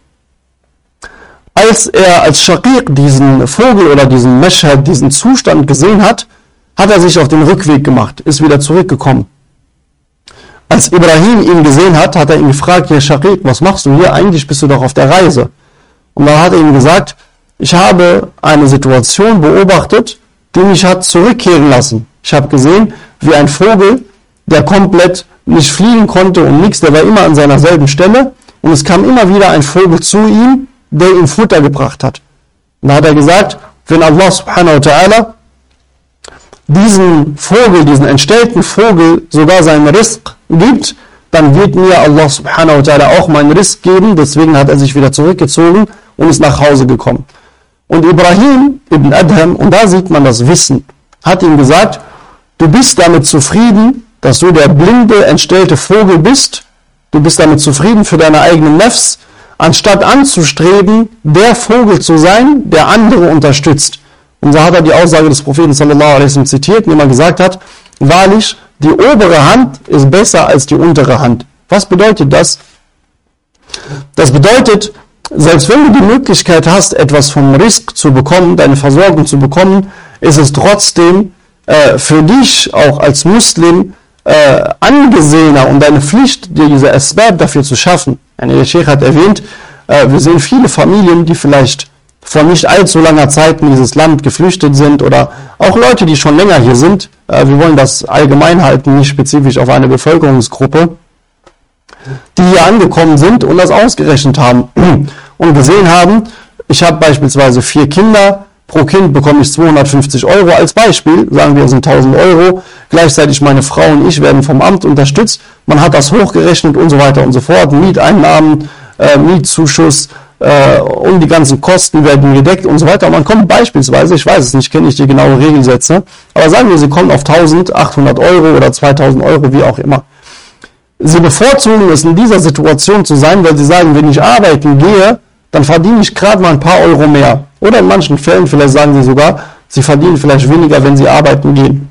Als er als Shaqiq diesen Vogel oder diesen Mashhad, diesen Zustand gesehen hat, hat er sich auf den Rückweg gemacht, ist wieder zurückgekommen. Als Ibrahim ihn gesehen hat, hat er ihn gefragt, ja Shaqiq, was machst du hier? Eigentlich bist du doch auf der Reise. Und dann hat er ihm gesagt, ich habe eine Situation beobachtet, die mich hat zurückkehren lassen. Ich habe gesehen, wie ein Vogel, der komplett nicht fliegen konnte und nichts, der war immer an seiner selben Stelle und es kam immer wieder ein Vogel zu ihm, der ihm Futter gebracht hat. Und da hat er gesagt, wenn Allah subhanahu wa ta'ala diesen Vogel, diesen entstellten Vogel sogar seinen Rizq gibt, dann wird mir Allah subhanahu wa ta'ala auch meinen Rizq geben. Deswegen hat er sich wieder zurückgezogen und ist nach Hause gekommen. Und Ibrahim ibn Adham, und da sieht man das Wissen, hat ihm gesagt, du bist damit zufrieden, dass du der blinde, entstellte Vogel bist. Du bist damit zufrieden für deine eigenen Nafs, anstatt anzustreben, der Vogel zu sein, der andere unterstützt. Und so hat er die Aussage des Propheten sallallahu alaihi wasallam zitiert, indem er gesagt hat, wahrlich, die obere Hand ist besser als die untere Hand. Was bedeutet das? Das bedeutet, selbst wenn du die Möglichkeit hast, etwas vom Rizq zu bekommen, deine Versorgung zu bekommen, ist es trotzdem äh, für dich auch als Muslim äh, angesehener und deine Pflicht, dir diese Asbab dafür zu schaffen. Der Sheikh hat erwähnt, äh, wir sehen viele Familien, die vielleicht vor nicht allzu langer Zeit in dieses Land geflüchtet sind oder auch Leute, die schon länger hier sind. Äh, wir wollen das allgemein halten, nicht spezifisch auf eine Bevölkerungsgruppe, die hier angekommen sind und das ausgerechnet haben und gesehen haben, ich habe beispielsweise vier Kinder, pro Kind bekomme ich zweihundertfünfzig Euro als Beispiel, sagen wir, es sind tausend Euro, gleichzeitig meine Frau und ich werden vom Amt unterstützt, man hat das hochgerechnet und so weiter und so fort, Mieteinnahmen, äh, Mietzuschuss äh, und die ganzen Kosten werden gedeckt und so weiter. Und man kommt beispielsweise, ich weiß es nicht, kenne ich die genaue Regelsätze, aber sagen wir, sie kommen auf eintausendachthundert Euro oder zweitausend Euro, wie auch immer. Sie bevorzugen es in dieser Situation zu sein, weil sie sagen, wenn ich arbeiten gehe, dann verdiene ich gerade mal ein paar Euro mehr. Oder in manchen Fällen, vielleicht sagen sie sogar, sie verdienen vielleicht weniger, wenn sie arbeiten gehen.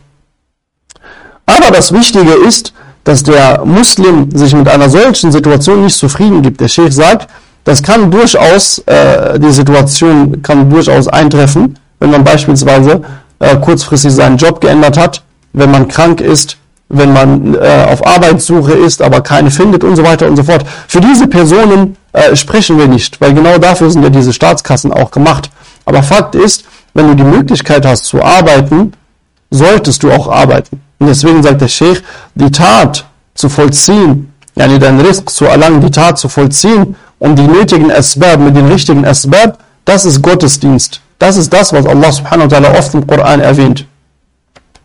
Aber das Wichtige ist, dass der Muslim sich mit einer solchen Situation nicht zufrieden gibt. Der Sheikh sagt, das kann durchaus, äh, die Situation kann durchaus eintreffen, wenn man beispielsweise äh, kurzfristig seinen Job geändert hat, wenn man krank ist, wenn man äh, auf Arbeitssuche ist, aber keine findet und so weiter und so fort. Für diese Personen äh, sprechen wir nicht, weil genau dafür sind ja diese Staatskassen auch gemacht. Aber Fakt ist, wenn du die Möglichkeit hast zu arbeiten, solltest du auch arbeiten. Und deswegen sagt der Sheikh, die Tat zu vollziehen, yani deinen Rizq zu erlangen, die Tat zu vollziehen und die nötigen Asbab mit den richtigen Asbab, das ist Gottesdienst. Das ist das, was Allah subhanahu wa ta'ala oft im Koran erwähnt.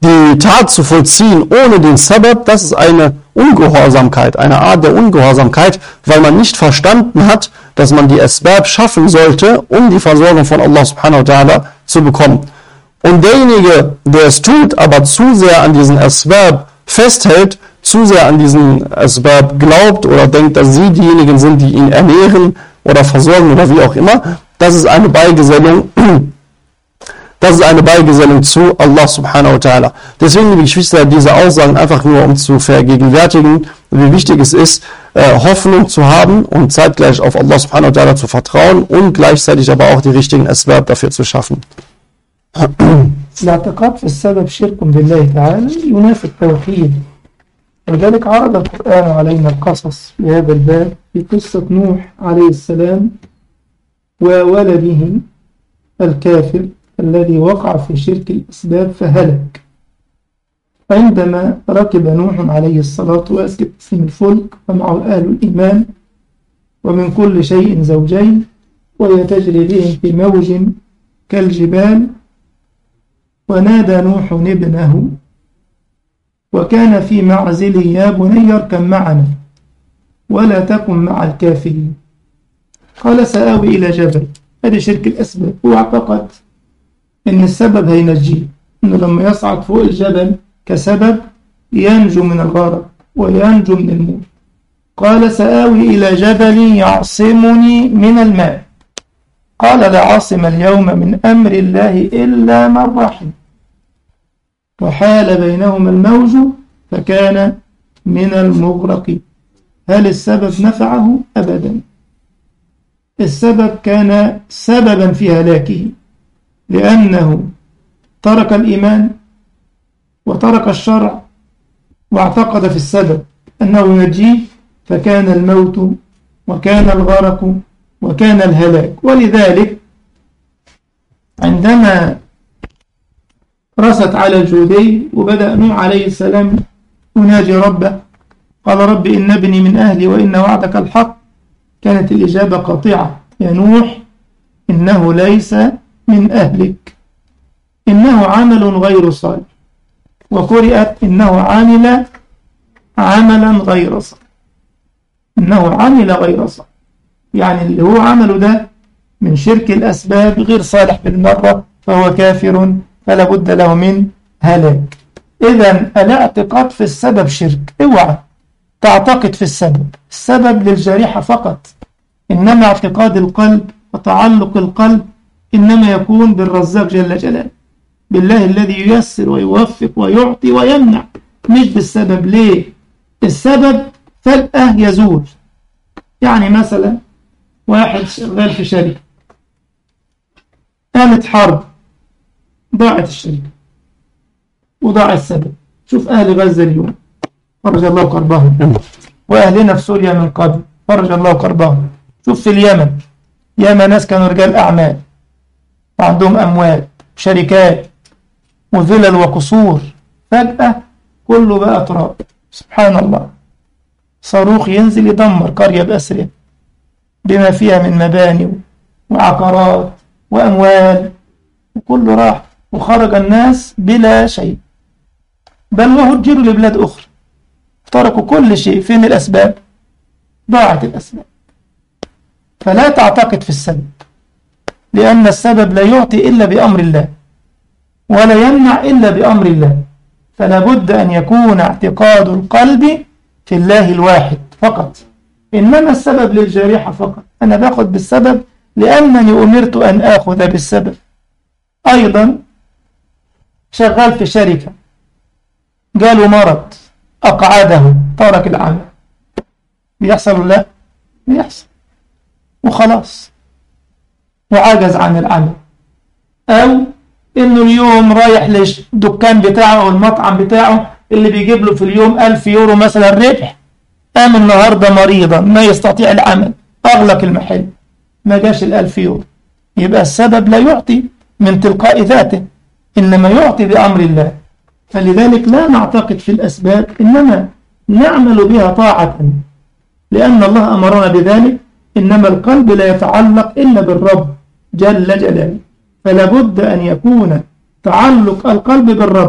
die Tat zu vollziehen ohne den Sabab, das ist eine Ungehorsamkeit, eine Art der Ungehorsamkeit, weil man nicht verstanden hat, dass man die Asbab schaffen sollte, um die Versorgung von Allah subhanahu wa ta'ala zu bekommen. Und derjenige, der es tut, aber zu sehr an diesen Asbab festhält, zu sehr an diesen Asbab glaubt oder denkt, dass sie diejenigen sind, die ihn ernähren oder versorgen oder wie auch immer, das ist eine Beigesellung, das ist eine Beigesellung zu Allah subhanahu wa ta'ala. Deswegen, liebe Geschwister, diese Aussagen einfach nur, um zu vergegenwärtigen, wie wichtig es ist, äh, Hoffnung zu haben und zeitgleich auf Allah subhanahu wa ta'ala zu vertrauen und gleichzeitig aber auch die richtigen Asbab dafür zu schaffen. الاعتقاد في السبب شرك بالله تعالى ينافي التوحيد، ولذلك عرض القرآن علينا القصص في هذا الباب في قصة نوح عليه السلام وولده الكافر الذي وقع في شرك الأسباب فهلك. عندما ركب نوح عليه الصلاة والسلام الفلك ومعه أهل الإيمان ومن كل شيء زوجين وهي تجري بهم في موج كالجبال، ونادى نوح ابنه وكان في معزله يا بني اركب معنا ولا تكن مع الكافرين، قال سآوي إلى جبل. هذا شرك الأسباب، هو اعتقد إن السبب هينجيه، إنه لما يصعد فوق الجبل كسبب ينجو من الغرق وينجو من الموت. قال سآوي إلى جبل يعصمني من الماء، قال لا عاصم اليوم من أمر الله إلا من رحم، وحال بينهما الموج فكان من المغرقين. هل السبب نفعه؟ أبدا. السبب كان سببا في هلاكه، لأنه ترك الإيمان وترك الشرع واعتقد في السبب أنه ينجيه، فكان الموت وكان الغرق وكان الهلاك. ولذلك عندما رست على الجودي وبدأ نوح عليه السلام يناجي ربه، قال رب إن ابني من أهلي وإن وعدك الحق، كانت الإجابة قاطعة: يا نوح إنه ليس من أهلك، إنه عمل غير صالح، وقرئت إنه عمل عملا غير صالح، إنه عمل غير صالح، يعني اللي هو عمله ده من شرك الأسباب غير صالح بالمرة، فهو كافر فلا بد له من هلاك. إذن الاعتقاد في السبب شرك. اوعى تعتقد في السبب، السبب للجريحة فقط، إنما اعتقاد القلب وتعلق القلب إنما يكون بالرزاق جل جلاله، بالله الذي ييسر ويوفق ويعطي ويمنع، مش بالسبب. ليه؟ السبب فجأة يزول. يعني مثلا واحد شغال في شركة، قامت حرب، ضاعت الشركة وضاع السبب. شوف أهل غزة اليوم فرج الله كربهم، وأهلنا في سوريا من قبل فرج الله كربهم. شوف في اليمن، ياما ناس كانوا رجال أعمال وعندهم أموال شركات وذلل وقصور، فجأة كله بقى تراب. سبحان الله، صاروخ ينزل يدمر قرية بأسرها بما فيها من مباني وعقارات وأموال، وكله راح وخرج الناس بلا شيء، بل وهجروا لبلاد أخرى، تركوا كل شيء. فين الأسباب؟ ضاعت الأسباب. فلا تعتقد في السبب، لأن السبب لا يعطي إلا بأمر الله ولا يمنع إلا بأمر الله، فلا بد أن يكون اعتقاد القلب في الله الواحد فقط. إنما السبب للجريحة فقط، أنا باخذ بالسبب لأنني أمرت أن آخذ بالسبب. أيضا شغال في شركة، جاله مرض أقعده، ترك العمل، بيحصل ولا لا؟ بيحصل، وخلاص وعجز عن العمل. أو إنه اليوم رايح للدكان بتاعه أو المطعم بتاعه اللي بيجيب له في اليوم ألف يورو مثلا ربح، قام النهاردة مريضا ما يستطيع العمل، أغلق المحل، ما جاش الألف يورو. يبقى السبب لا يعطي من تلقاء ذاته، إنما يعطي بأمر الله. فلذلك لا نعتقد في الأسباب، إنما نعمل بها طاعة، لأن الله أمرنا بذلك. إنما القلب لا يتعلق إلا بالرب جل جلاله، فلا بد أن يكون تعلق القلب بالرب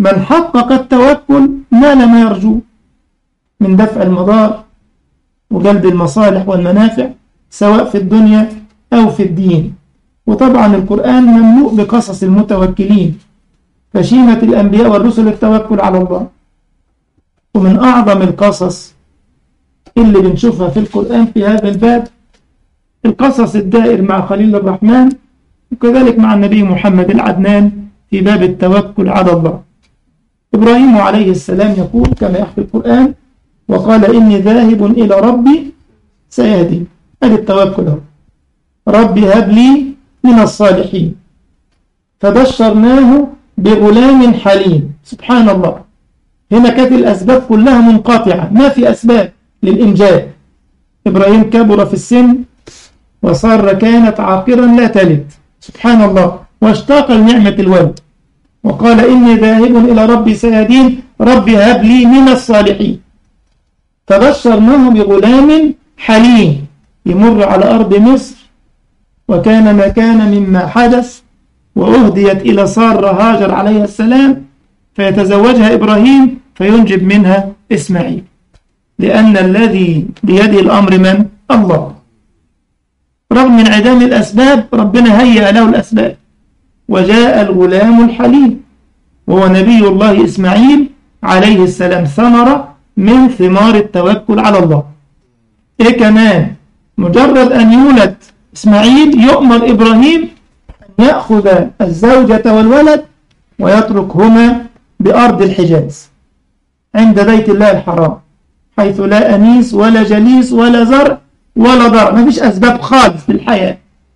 من حقق التوكل نال ما يرجوه من دفع المضار وجلب المصالح والمنافع سواء في الدنيا أو في الدين. وطبعا القرآن مملوء بقصص المتوكلين، فشيمة الأنبياء والرسل التوكل على الله. ومن أعظم القصص اللي بنشوفها في القرآن في هذا الباب القصص الدائر مع خليل الرحمن، وكذلك مع النبي محمد العدنان في باب التوكل على الله. إبراهيم عليه السلام يقول كما يحكي القرآن: وقال إني ذاهب إلى ربي سيهدين. هذا التوكل هو ربي هب لي من الصالحين، فبشرناه بغلام حليم. سبحان الله، هنا كانت الأسباب كلها منقطعة، ما في أسباب للإنجاب. إبراهيم كبر في السن وصار كانت عاقرا لا تلد، سبحان الله، واشتاق لنعمة الولد، وقال إني ذاهب إلى ربي سيهدين، ربي هب لي من الصالحين. فبشرناه بغلام حليم يمر على أرض مصر، وكان ما كان مما حدث، وأهديت إلى سارة هاجر عليه السلام فيتزوجها إبراهيم فينجب منها إسماعيل، لأن الذي بيده الأمر من؟ الله. رغم من انعدام الأسباب ربنا هيأ له الأسباب، وجاء الغلام الحليم وهو نبي الله إسماعيل عليه السلام، ثمرة من ثمار التوكل على الله. إيه كمان؟ مجرد أن يولد إسماعيل يؤمر إبراهيم أن يأخذ الزوجة والولد ويتركهما بأرض الحجاز عند بيت الله الحرام، حيث لا أنيس ولا جليس ولا زرع ولا ضرع، ما فيش أسباب خالص في الحياة.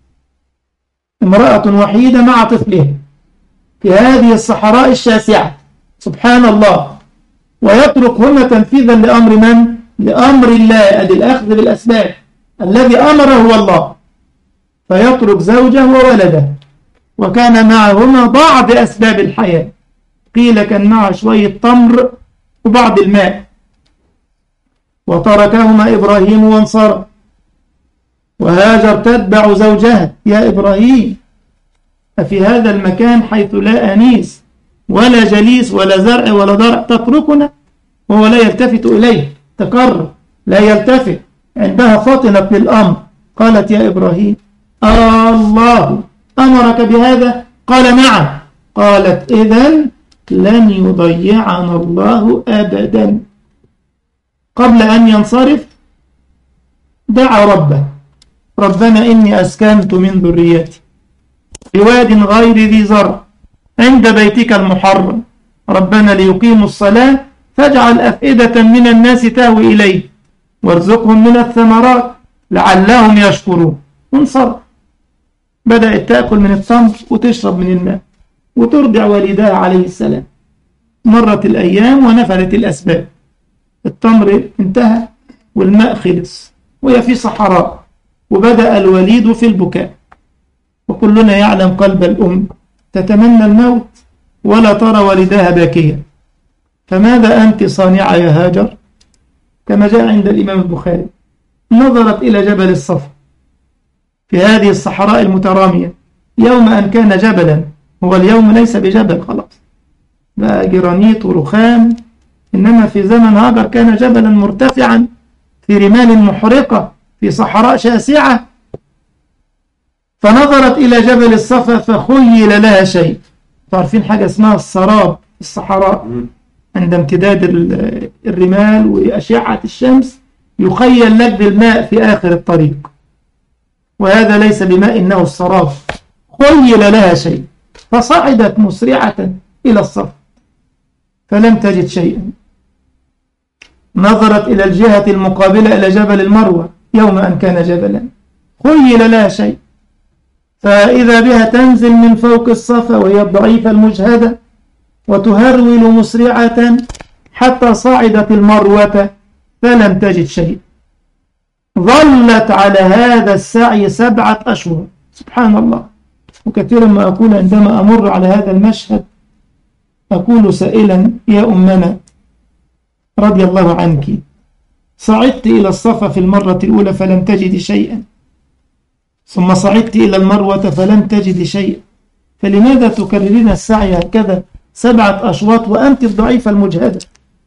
امرأة وحيدة مع طفلها في هذه الصحراء الشاسعة، سبحان الله، ويتركهما تنفيذا لأمر من؟ لأمر الله. أدي الأخذ بالأسباب، الذي أمره هو الله، فيترك زوجه وولده، وكان معهما بعض أسباب الحياة، قيل كان معه شوية تمر وبعض الماء، وتركهما إبراهيم وانصرف، وهاجر تتبع زوجها: يا إبراهيم أفي هذا المكان حيث لا أنيس ولا جليس ولا زرع ولا ضرع تتركنا؟ وهو لا يلتفت إليه، تكرر لا يلتفت. عندها فطنت للأمر، قالت: يا إبراهيم آه الله أمرك بهذا؟ قال: نعم. قالت: إذن لن يضيعنا الله أبدا. قبل أن ينصرف دعا ربه: ربنا إني أسكنت من ذريتي بواد غير ذي زرع عند بيتك المحرم، ربنا ليقيموا الصلاة فاجعل أفئدة من الناس تهوي إليه وارزقهم من الثمرات لعلهم يشكرون. وانصرف، بدأت تأكل من التمر وتشرب من الماء وترضع والدها عليه السلام. مرت الأيام ونفلت الأسباب، التمر انتهى والماء خلص وهي في صحراء، وبدأ الوليد في البكاء. وكلنا يعلم قلب الأم تتمنى الموت ولا ترى والدها باكيا. فماذا أنت صانعة يا هاجر؟ كما جاء عند الإمام البخاري: نظرت إلى جبل الصفا في هذه الصحراء المترامية يوم أن كان جبلا، هو اليوم ليس بجبل خلاص، بقى جرانيت ورخام، إنما في زمن هاجر كان جبلا مرتفعا في رمال محرقة في صحراء شاسعة. فنظرت إلى جبل الصفا فخيل لها شيء. تعرفين حاجة اسمها السراب في الصحراء، عند امتداد الرمال وأشعة الشمس يخيل لك بالماء في آخر الطريق، وهذا ليس بماء إنه السراب. خيل لها شيء فصعدت مسرعة إلى الصفا فلم تجد شيئا. نظرت إلى الجهة المقابلة إلى جبل المروة يوم أن كان جبلا، خيل لها شيء، فإذا بها تنزل من فوق الصفا وهي الضعيفة المجهدة وتهرول مسرعة حتى صعدت المروة فلم تجد شيء. ظلت على هذا السعي سبعة أشهر، سبحان الله. وكثيرا ما أقول عندما أمر على هذا المشهد أقول سائلا: يا أمنا رضي الله عنك، صعدت إلى الصفا في المرة الأولى فلم تجد شيئا، ثم صعدت إلى المروة فلم تجد شيئا، فلماذا تكررين السعي هكذا سبعة أشواط وأنت الضعيفة المجهدة.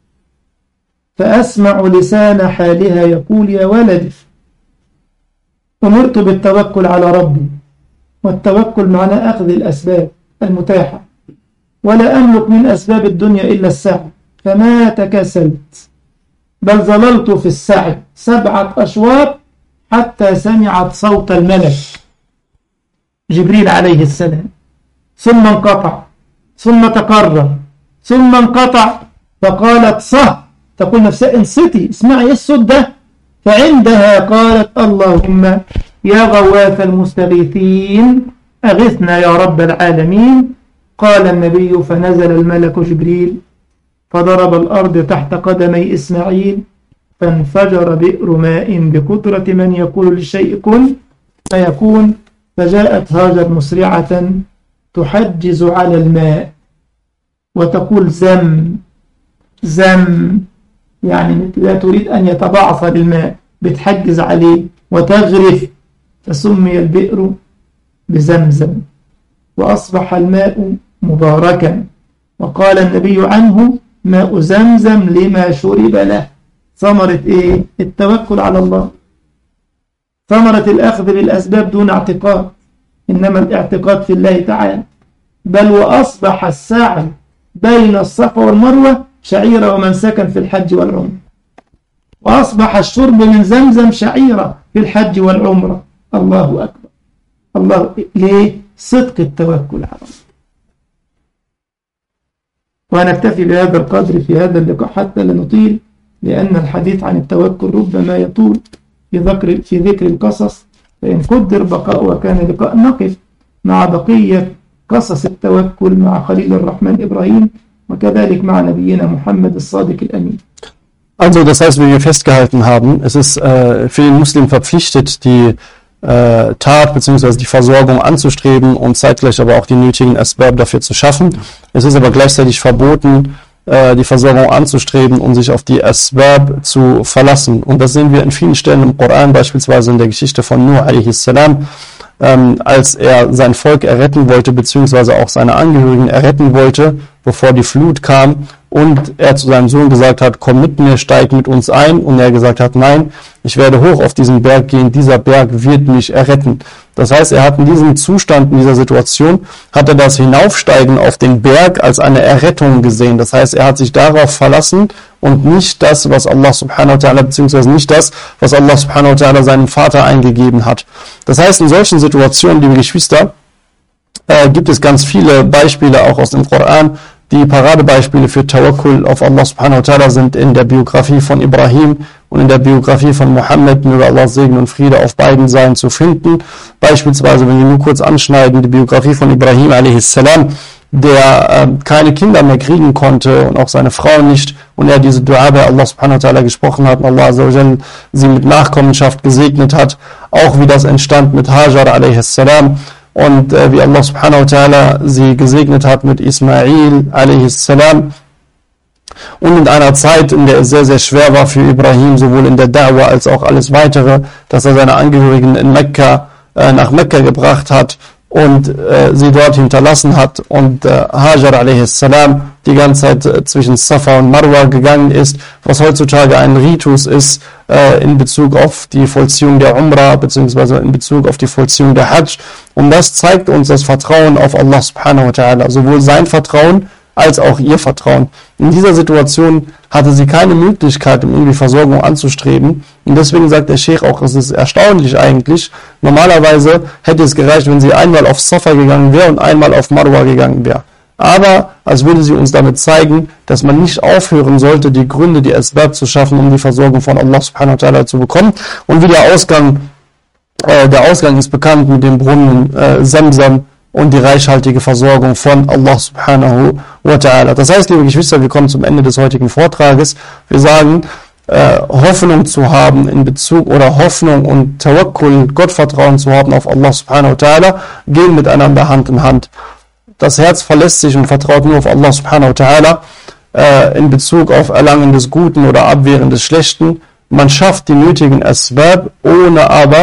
فأسمع لسان حالها يقول يا ولدي أمرت بالتوكل على ربي، والتوكل معناه أخذ الأسباب المتاحة، ولا أملك من أسباب الدنيا إلا السعي، فما تكاسلت بل ظللت في السعي سبعة أشواط حتى سمعت صوت الملك جبريل عليه السلام، ثم انقطع، ثم تكرر، ثم انقطع، فقالت صح، تقول نفسها انصتي اسمعي ايه الصوت ده. فعندها قالت اللهم يا غواث المستغيثين أغثنا يا رب العالمين. قال النبي فنزل الملك جبريل فضرب الأرض تحت قدمي إسماعيل فانفجر بئر ماء بقدرة من يقول للشيء كن فيكون. فجاءت هاجر مسرعة تحجز على الماء وتقول زم زم، يعني لا تريد أن يتبعثر الماء، بتحجز عليه وتغرف، فسمي البئر بزمزم وأصبح الماء مباركا. وقال النبي عنه ماء زمزم لما شرب له. ثمرة إيه؟ التوكل على الله، ثمرة الأخذ بالأسباب دون اعتقاد، إنما الاعتقاد في الله تعالى. بل وأصبح السعي بين الصفا والمروة شعيرة ومنسكا في الحج والعمرة، وأصبح الشرب من زمزم شعيرة في الحج والعمرة. الله أكبر، الله. ليه؟ صدق التوكل على الله. ونكتفي بهذا القدر في هذا اللقاء حتى لا نطيل، لأن الحديث عن التوكل ربما يطول في ذكر في ذكر القصص، فإن قدر بقاء وكان لقاء نقف مع بقية قصص التوكل مع خليل الرحمن إبراهيم وكذلك مع نبينا محمد الصادق الأمين. Also das heißt, wie wir festgehalten haben, es ist äh, für den Muslim verpflichtet, die äh, Tat bzw. die Versorgung anzustreben und zeitgleich aber auch die nötigen Asbab dafür zu schaffen. Es ist aber gleichzeitig verboten, äh, die Versorgung anzustreben und sich auf die Asbab zu verlassen. Und das sehen wir in vielen Stellen im Koran, beispielsweise in der Geschichte von Nuh a.s., ähm, als er sein Volk erretten wollte, beziehungsweise auch seine Angehörigen erretten wollte, bevor die Flut kam, und er zu seinem Sohn gesagt hat, komm mit mir, steig mit uns ein, und er gesagt hat, nein, ich werde hoch auf diesen Berg gehen, dieser Berg wird mich erretten. Das heißt, er hat in diesem Zustand, in dieser Situation, hat er das Hinaufsteigen auf den Berg als eine Errettung gesehen. Das heißt, er hat sich darauf verlassen und nicht das, was Allah subhanahu wa ta'ala, beziehungsweise nicht das, was Allah subhanahu wa ta'ala seinem Vater eingegeben hat. Das heißt, in solchen Situationen, liebe Geschwister, äh, gibt es ganz viele Beispiele auch aus dem Koran. Die Paradebeispiele für Tawakkul auf Allah subhanahu wa ta'ala sind in der Biografie von Ibrahim und in der Biografie von Mohammed, möge Allahs Segen und Friede auf beiden Seiten zu finden. Beispielsweise, wenn wir nur kurz anschneiden, die Biografie von Ibrahim a.s., der äh, keine Kinder mehr kriegen konnte und auch seine Frau nicht, und er diese Dua bei Allah subhanahu wa ta'ala gesprochen hat und Allah azza wa jal sie mit Nachkommenschaft gesegnet hat. Auch wie das entstand mit Hajar a.s. und äh, wie Allah subhanahu wa ta'ala sie gesegnet hat mit Ismail a.s. Und in einer Zeit, in der es sehr, sehr schwer war für Ibrahim, sowohl in der Da'wah als auch alles weitere, dass er seine Angehörigen in Mekka, äh, nach Mekka gebracht hat und äh, sie dort hinterlassen hat, und äh, Hajar a.s. die ganze Zeit äh, zwischen Safa und Marwa gegangen ist, was heutzutage ein Ritus ist äh, in Bezug auf die Vollziehung der Umrah beziehungsweise in Bezug auf die Vollziehung der Hajj. Und das zeigt uns das Vertrauen auf Allah subhanahu wa ta'ala, sowohl sein Vertrauen als auch ihr Vertrauen. In dieser Situation hatte sie keine Möglichkeit, um irgendwie Versorgung anzustreben. Und deswegen sagt der Sheikh auch, es ist erstaunlich eigentlich. Normalerweise hätte es gereicht, wenn sie einmal auf Safa gegangen wäre und einmal auf Marwa gegangen wäre. Aber als würde sie uns damit zeigen, dass man nicht aufhören sollte, die Gründe, die Asbab zu schaffen, um die Versorgung von Allah subhanahu wa ta'ala zu bekommen. Und wie der Ausgang, äh, der Ausgang ist bekannt mit dem Brunnen äh, Zamzam und die reichhaltige Versorgung von Allah subhanahu wa ta'ala. Das heißt, liebe Geschwister, wir kommen zum Ende des heutigen Vortrages. Wir sagen, äh, Hoffnung zu haben in Bezug, oder Hoffnung und Tawakkul, Gottvertrauen zu haben auf Allah subhanahu wa ta'ala, gehen miteinander Hand in Hand. Das Herz verlässt sich und vertraut nur auf Allah subhanahu wa ta'ala äh, in Bezug auf Erlangen des Guten oder Abwehren des Schlechten. Man schafft die nötigen Asbab, ohne aber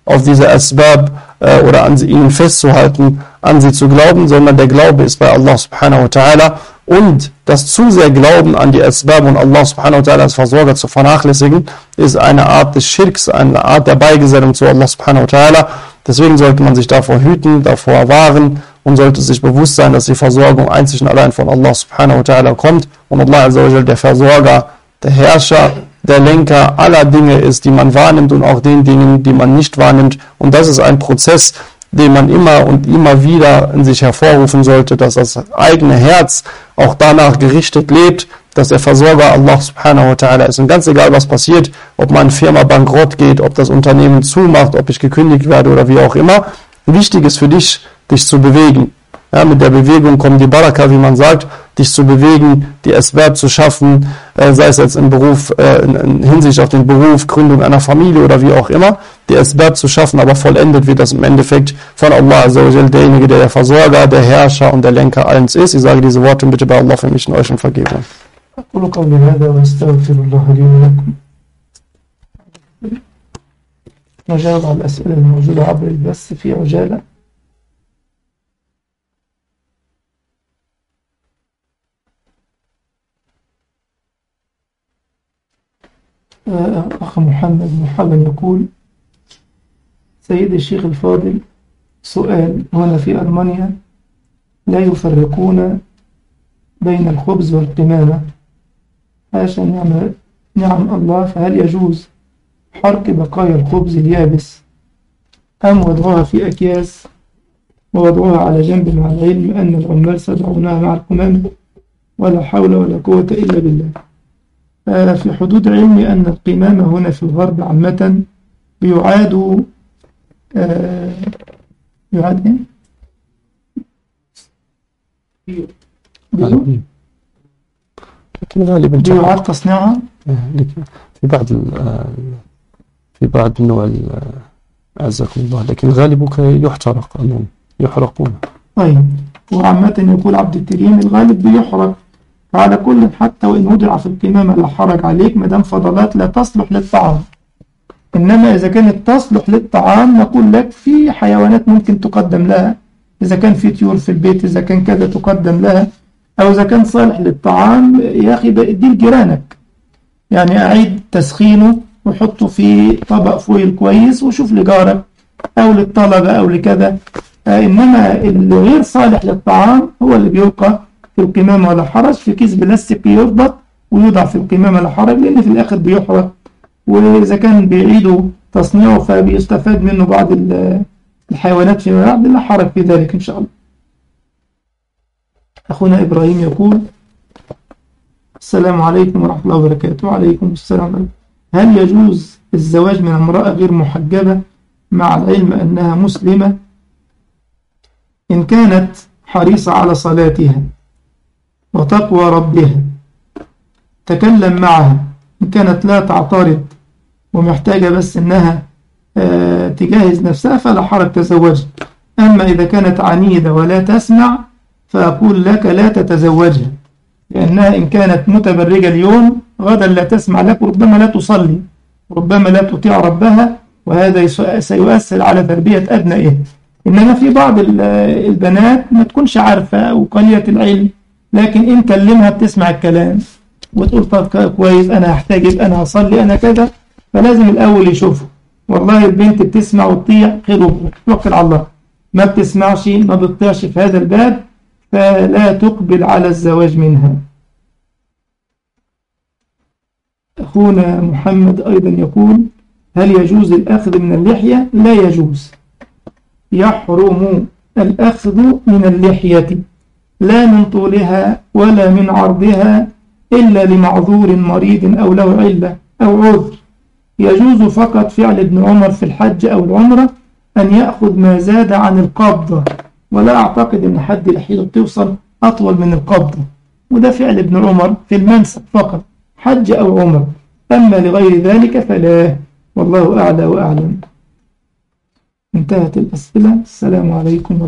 auf diese Asbab äh, oder an sie, ihnen festzuhalten, an sie zu glauben, sondern der Glaube ist bei Allah subhanahu wa ta'ala. Und das zu sehr Glauben an die Asbab und Allah subhanahu wa ta'ala als Versorger zu vernachlässigen, ist eine Art des Schirks, eine Art der Beigesellung zu Allah subhanahu wa ta'ala. Deswegen sollte man sich davor hüten, davor wahren und sollte sich bewusst sein, dass die Versorgung einzig und allein von Allah subhanahu wa ta'ala kommt und Allah azza wa jalla der Versorger, der Herrscher, der Lenker aller Dinge ist, die man wahrnimmt und auch den Dingen, die man nicht wahrnimmt. Und das ist ein Prozess, den man immer und immer wieder in sich hervorrufen sollte, dass das eigene Herz auch danach gerichtet lebt, dass der Versorger Allah subhanahu wa ta'ala ist. Und ganz egal, was passiert, ob meine Firma bankrott geht, ob das Unternehmen zumacht, ob ich gekündigt werde oder wie auch immer, wichtig ist für dich, dich zu bewegen. Ja, mit der Bewegung kommt die Baraka, wie man sagt, dich zu bewegen, die Asbab zu schaffen, äh, sei es jetzt im Beruf, äh, in, in Hinsicht auf den Beruf, Gründung einer Familie oder wie auch immer, die Asbab zu schaffen, aber vollendet wird das im Endeffekt von Allah azza wa jalla, derjenige, der der Versorger, der Herrscher und der Lenker allens ist. Ich sage diese Worte bitte bei Allah für mich und euch in Vergebung. أقول قولي هذا وأستغفر الله لي ولكم. نجاوب على الأسئلة الموجودة عبر البث في عجالة. أخ محمد محمد يقول: سيدي الشيخ الفاضل، سؤال. هنا في ألمانيا لا يفرقون بين الخبز والقمامة، حاشا نعم, نعم الله، فهل يجوز حرق بقايا الخبز اليابس أم وضعها في أكياس ووضعها على جنب، مع العلم أن العمال سيضعونها مع القمامة؟ ولا حول ولا قوة إلا بالله. في حدود علمي أن القمامة هنا في الغرب عامة بيعاد آه يعاد إيه؟ لكن غالبا بيعاد تصنيعها في بعض في بعض النوع أعزكم الله، لكن الغالب يحترق أمام يحرقون. طيب، وعامة يقول عبد الكريم الغالب بيحرق. فعلى كل، حتى وإن وضع في القمامة لا حرج عليك مدام فضلات لا تصلح للطعام. إنما إذا كانت تصلح للطعام نقول لك في حيوانات ممكن تقدم لها، إذا كان في طيور في البيت، إذا كان كذا تقدم لها، أو إذا كان صالح للطعام يا أخي دي لجيرانك، يعني أعيد تسخينه وحطه في طبق فويل كويس وشوف لجارك أو للطلبة أو لكذا. إنما اللي غير صالح للطعام هو اللي بيلقى في القمامة ولا حرج، في كيس بلاستيك يربط ويوضع في القمامة ولا حرج، لأن في الآخر بيحرق، وإذا كان بيعيدوا تصنيعه فبيستفاد منه بعض الحيوانات فيما بعد، لا حرج في ذلك إن شاء الله. أخونا إبراهيم يقول: السلام عليكم ورحمة الله وبركاته. وعليكم السلام عليكم. هل يجوز الزواج من امرأة غير محجبة مع العلم أنها مسلمة إن كانت حريصة على صلاتها وتقوى ربها؟ تكلم معها، إن كانت لا تعترض ومحتاجة بس إنها آه تجهز نفسها فلا حرج تزوجها. أما إذا كانت عنيدة ولا تسمع فأقول لك لا تتزوجها، لأنها إن كانت متبرجة اليوم غدا لا تسمع لك، وربما لا تصلي، ربما لا تطيع ربها، وهذا سيؤثر على تربية أبنائها. إنما في بعض البنات ما تكونش عارفة وقليلة العلم، لكن إن كلمها بتسمع الكلام وتقول طب كويس أنا هحتاج، أنا هصلي، أنا كذا، فلازم الأول يشوفه والله البنت بتسمع وتطيع، خير وتوكل على الله. ما بتسمعش ما بتطيعش في هذا الباب فلا تقبل على الزواج منها. أخونا محمد أيضا يقول: هل يجوز الأخذ من اللحية؟ لا يجوز، يحرم الأخذ من اللحية، لا من طولها ولا من عرضها إلا لمعذور مريض أو له علة أو عذر. يجوز فقط فعل ابن عمر في الحج أو العمرة أن يأخذ ما زاد عن القبضة، ولا أعتقد أن حد لحيته توصل أطول من القبضة، وده فعل ابن عمر في المنسك فقط، حج أو عمر. أما لغير ذلك فلا، والله أعلى وأعلم. انتهت الأسئلة. السلام عليكم.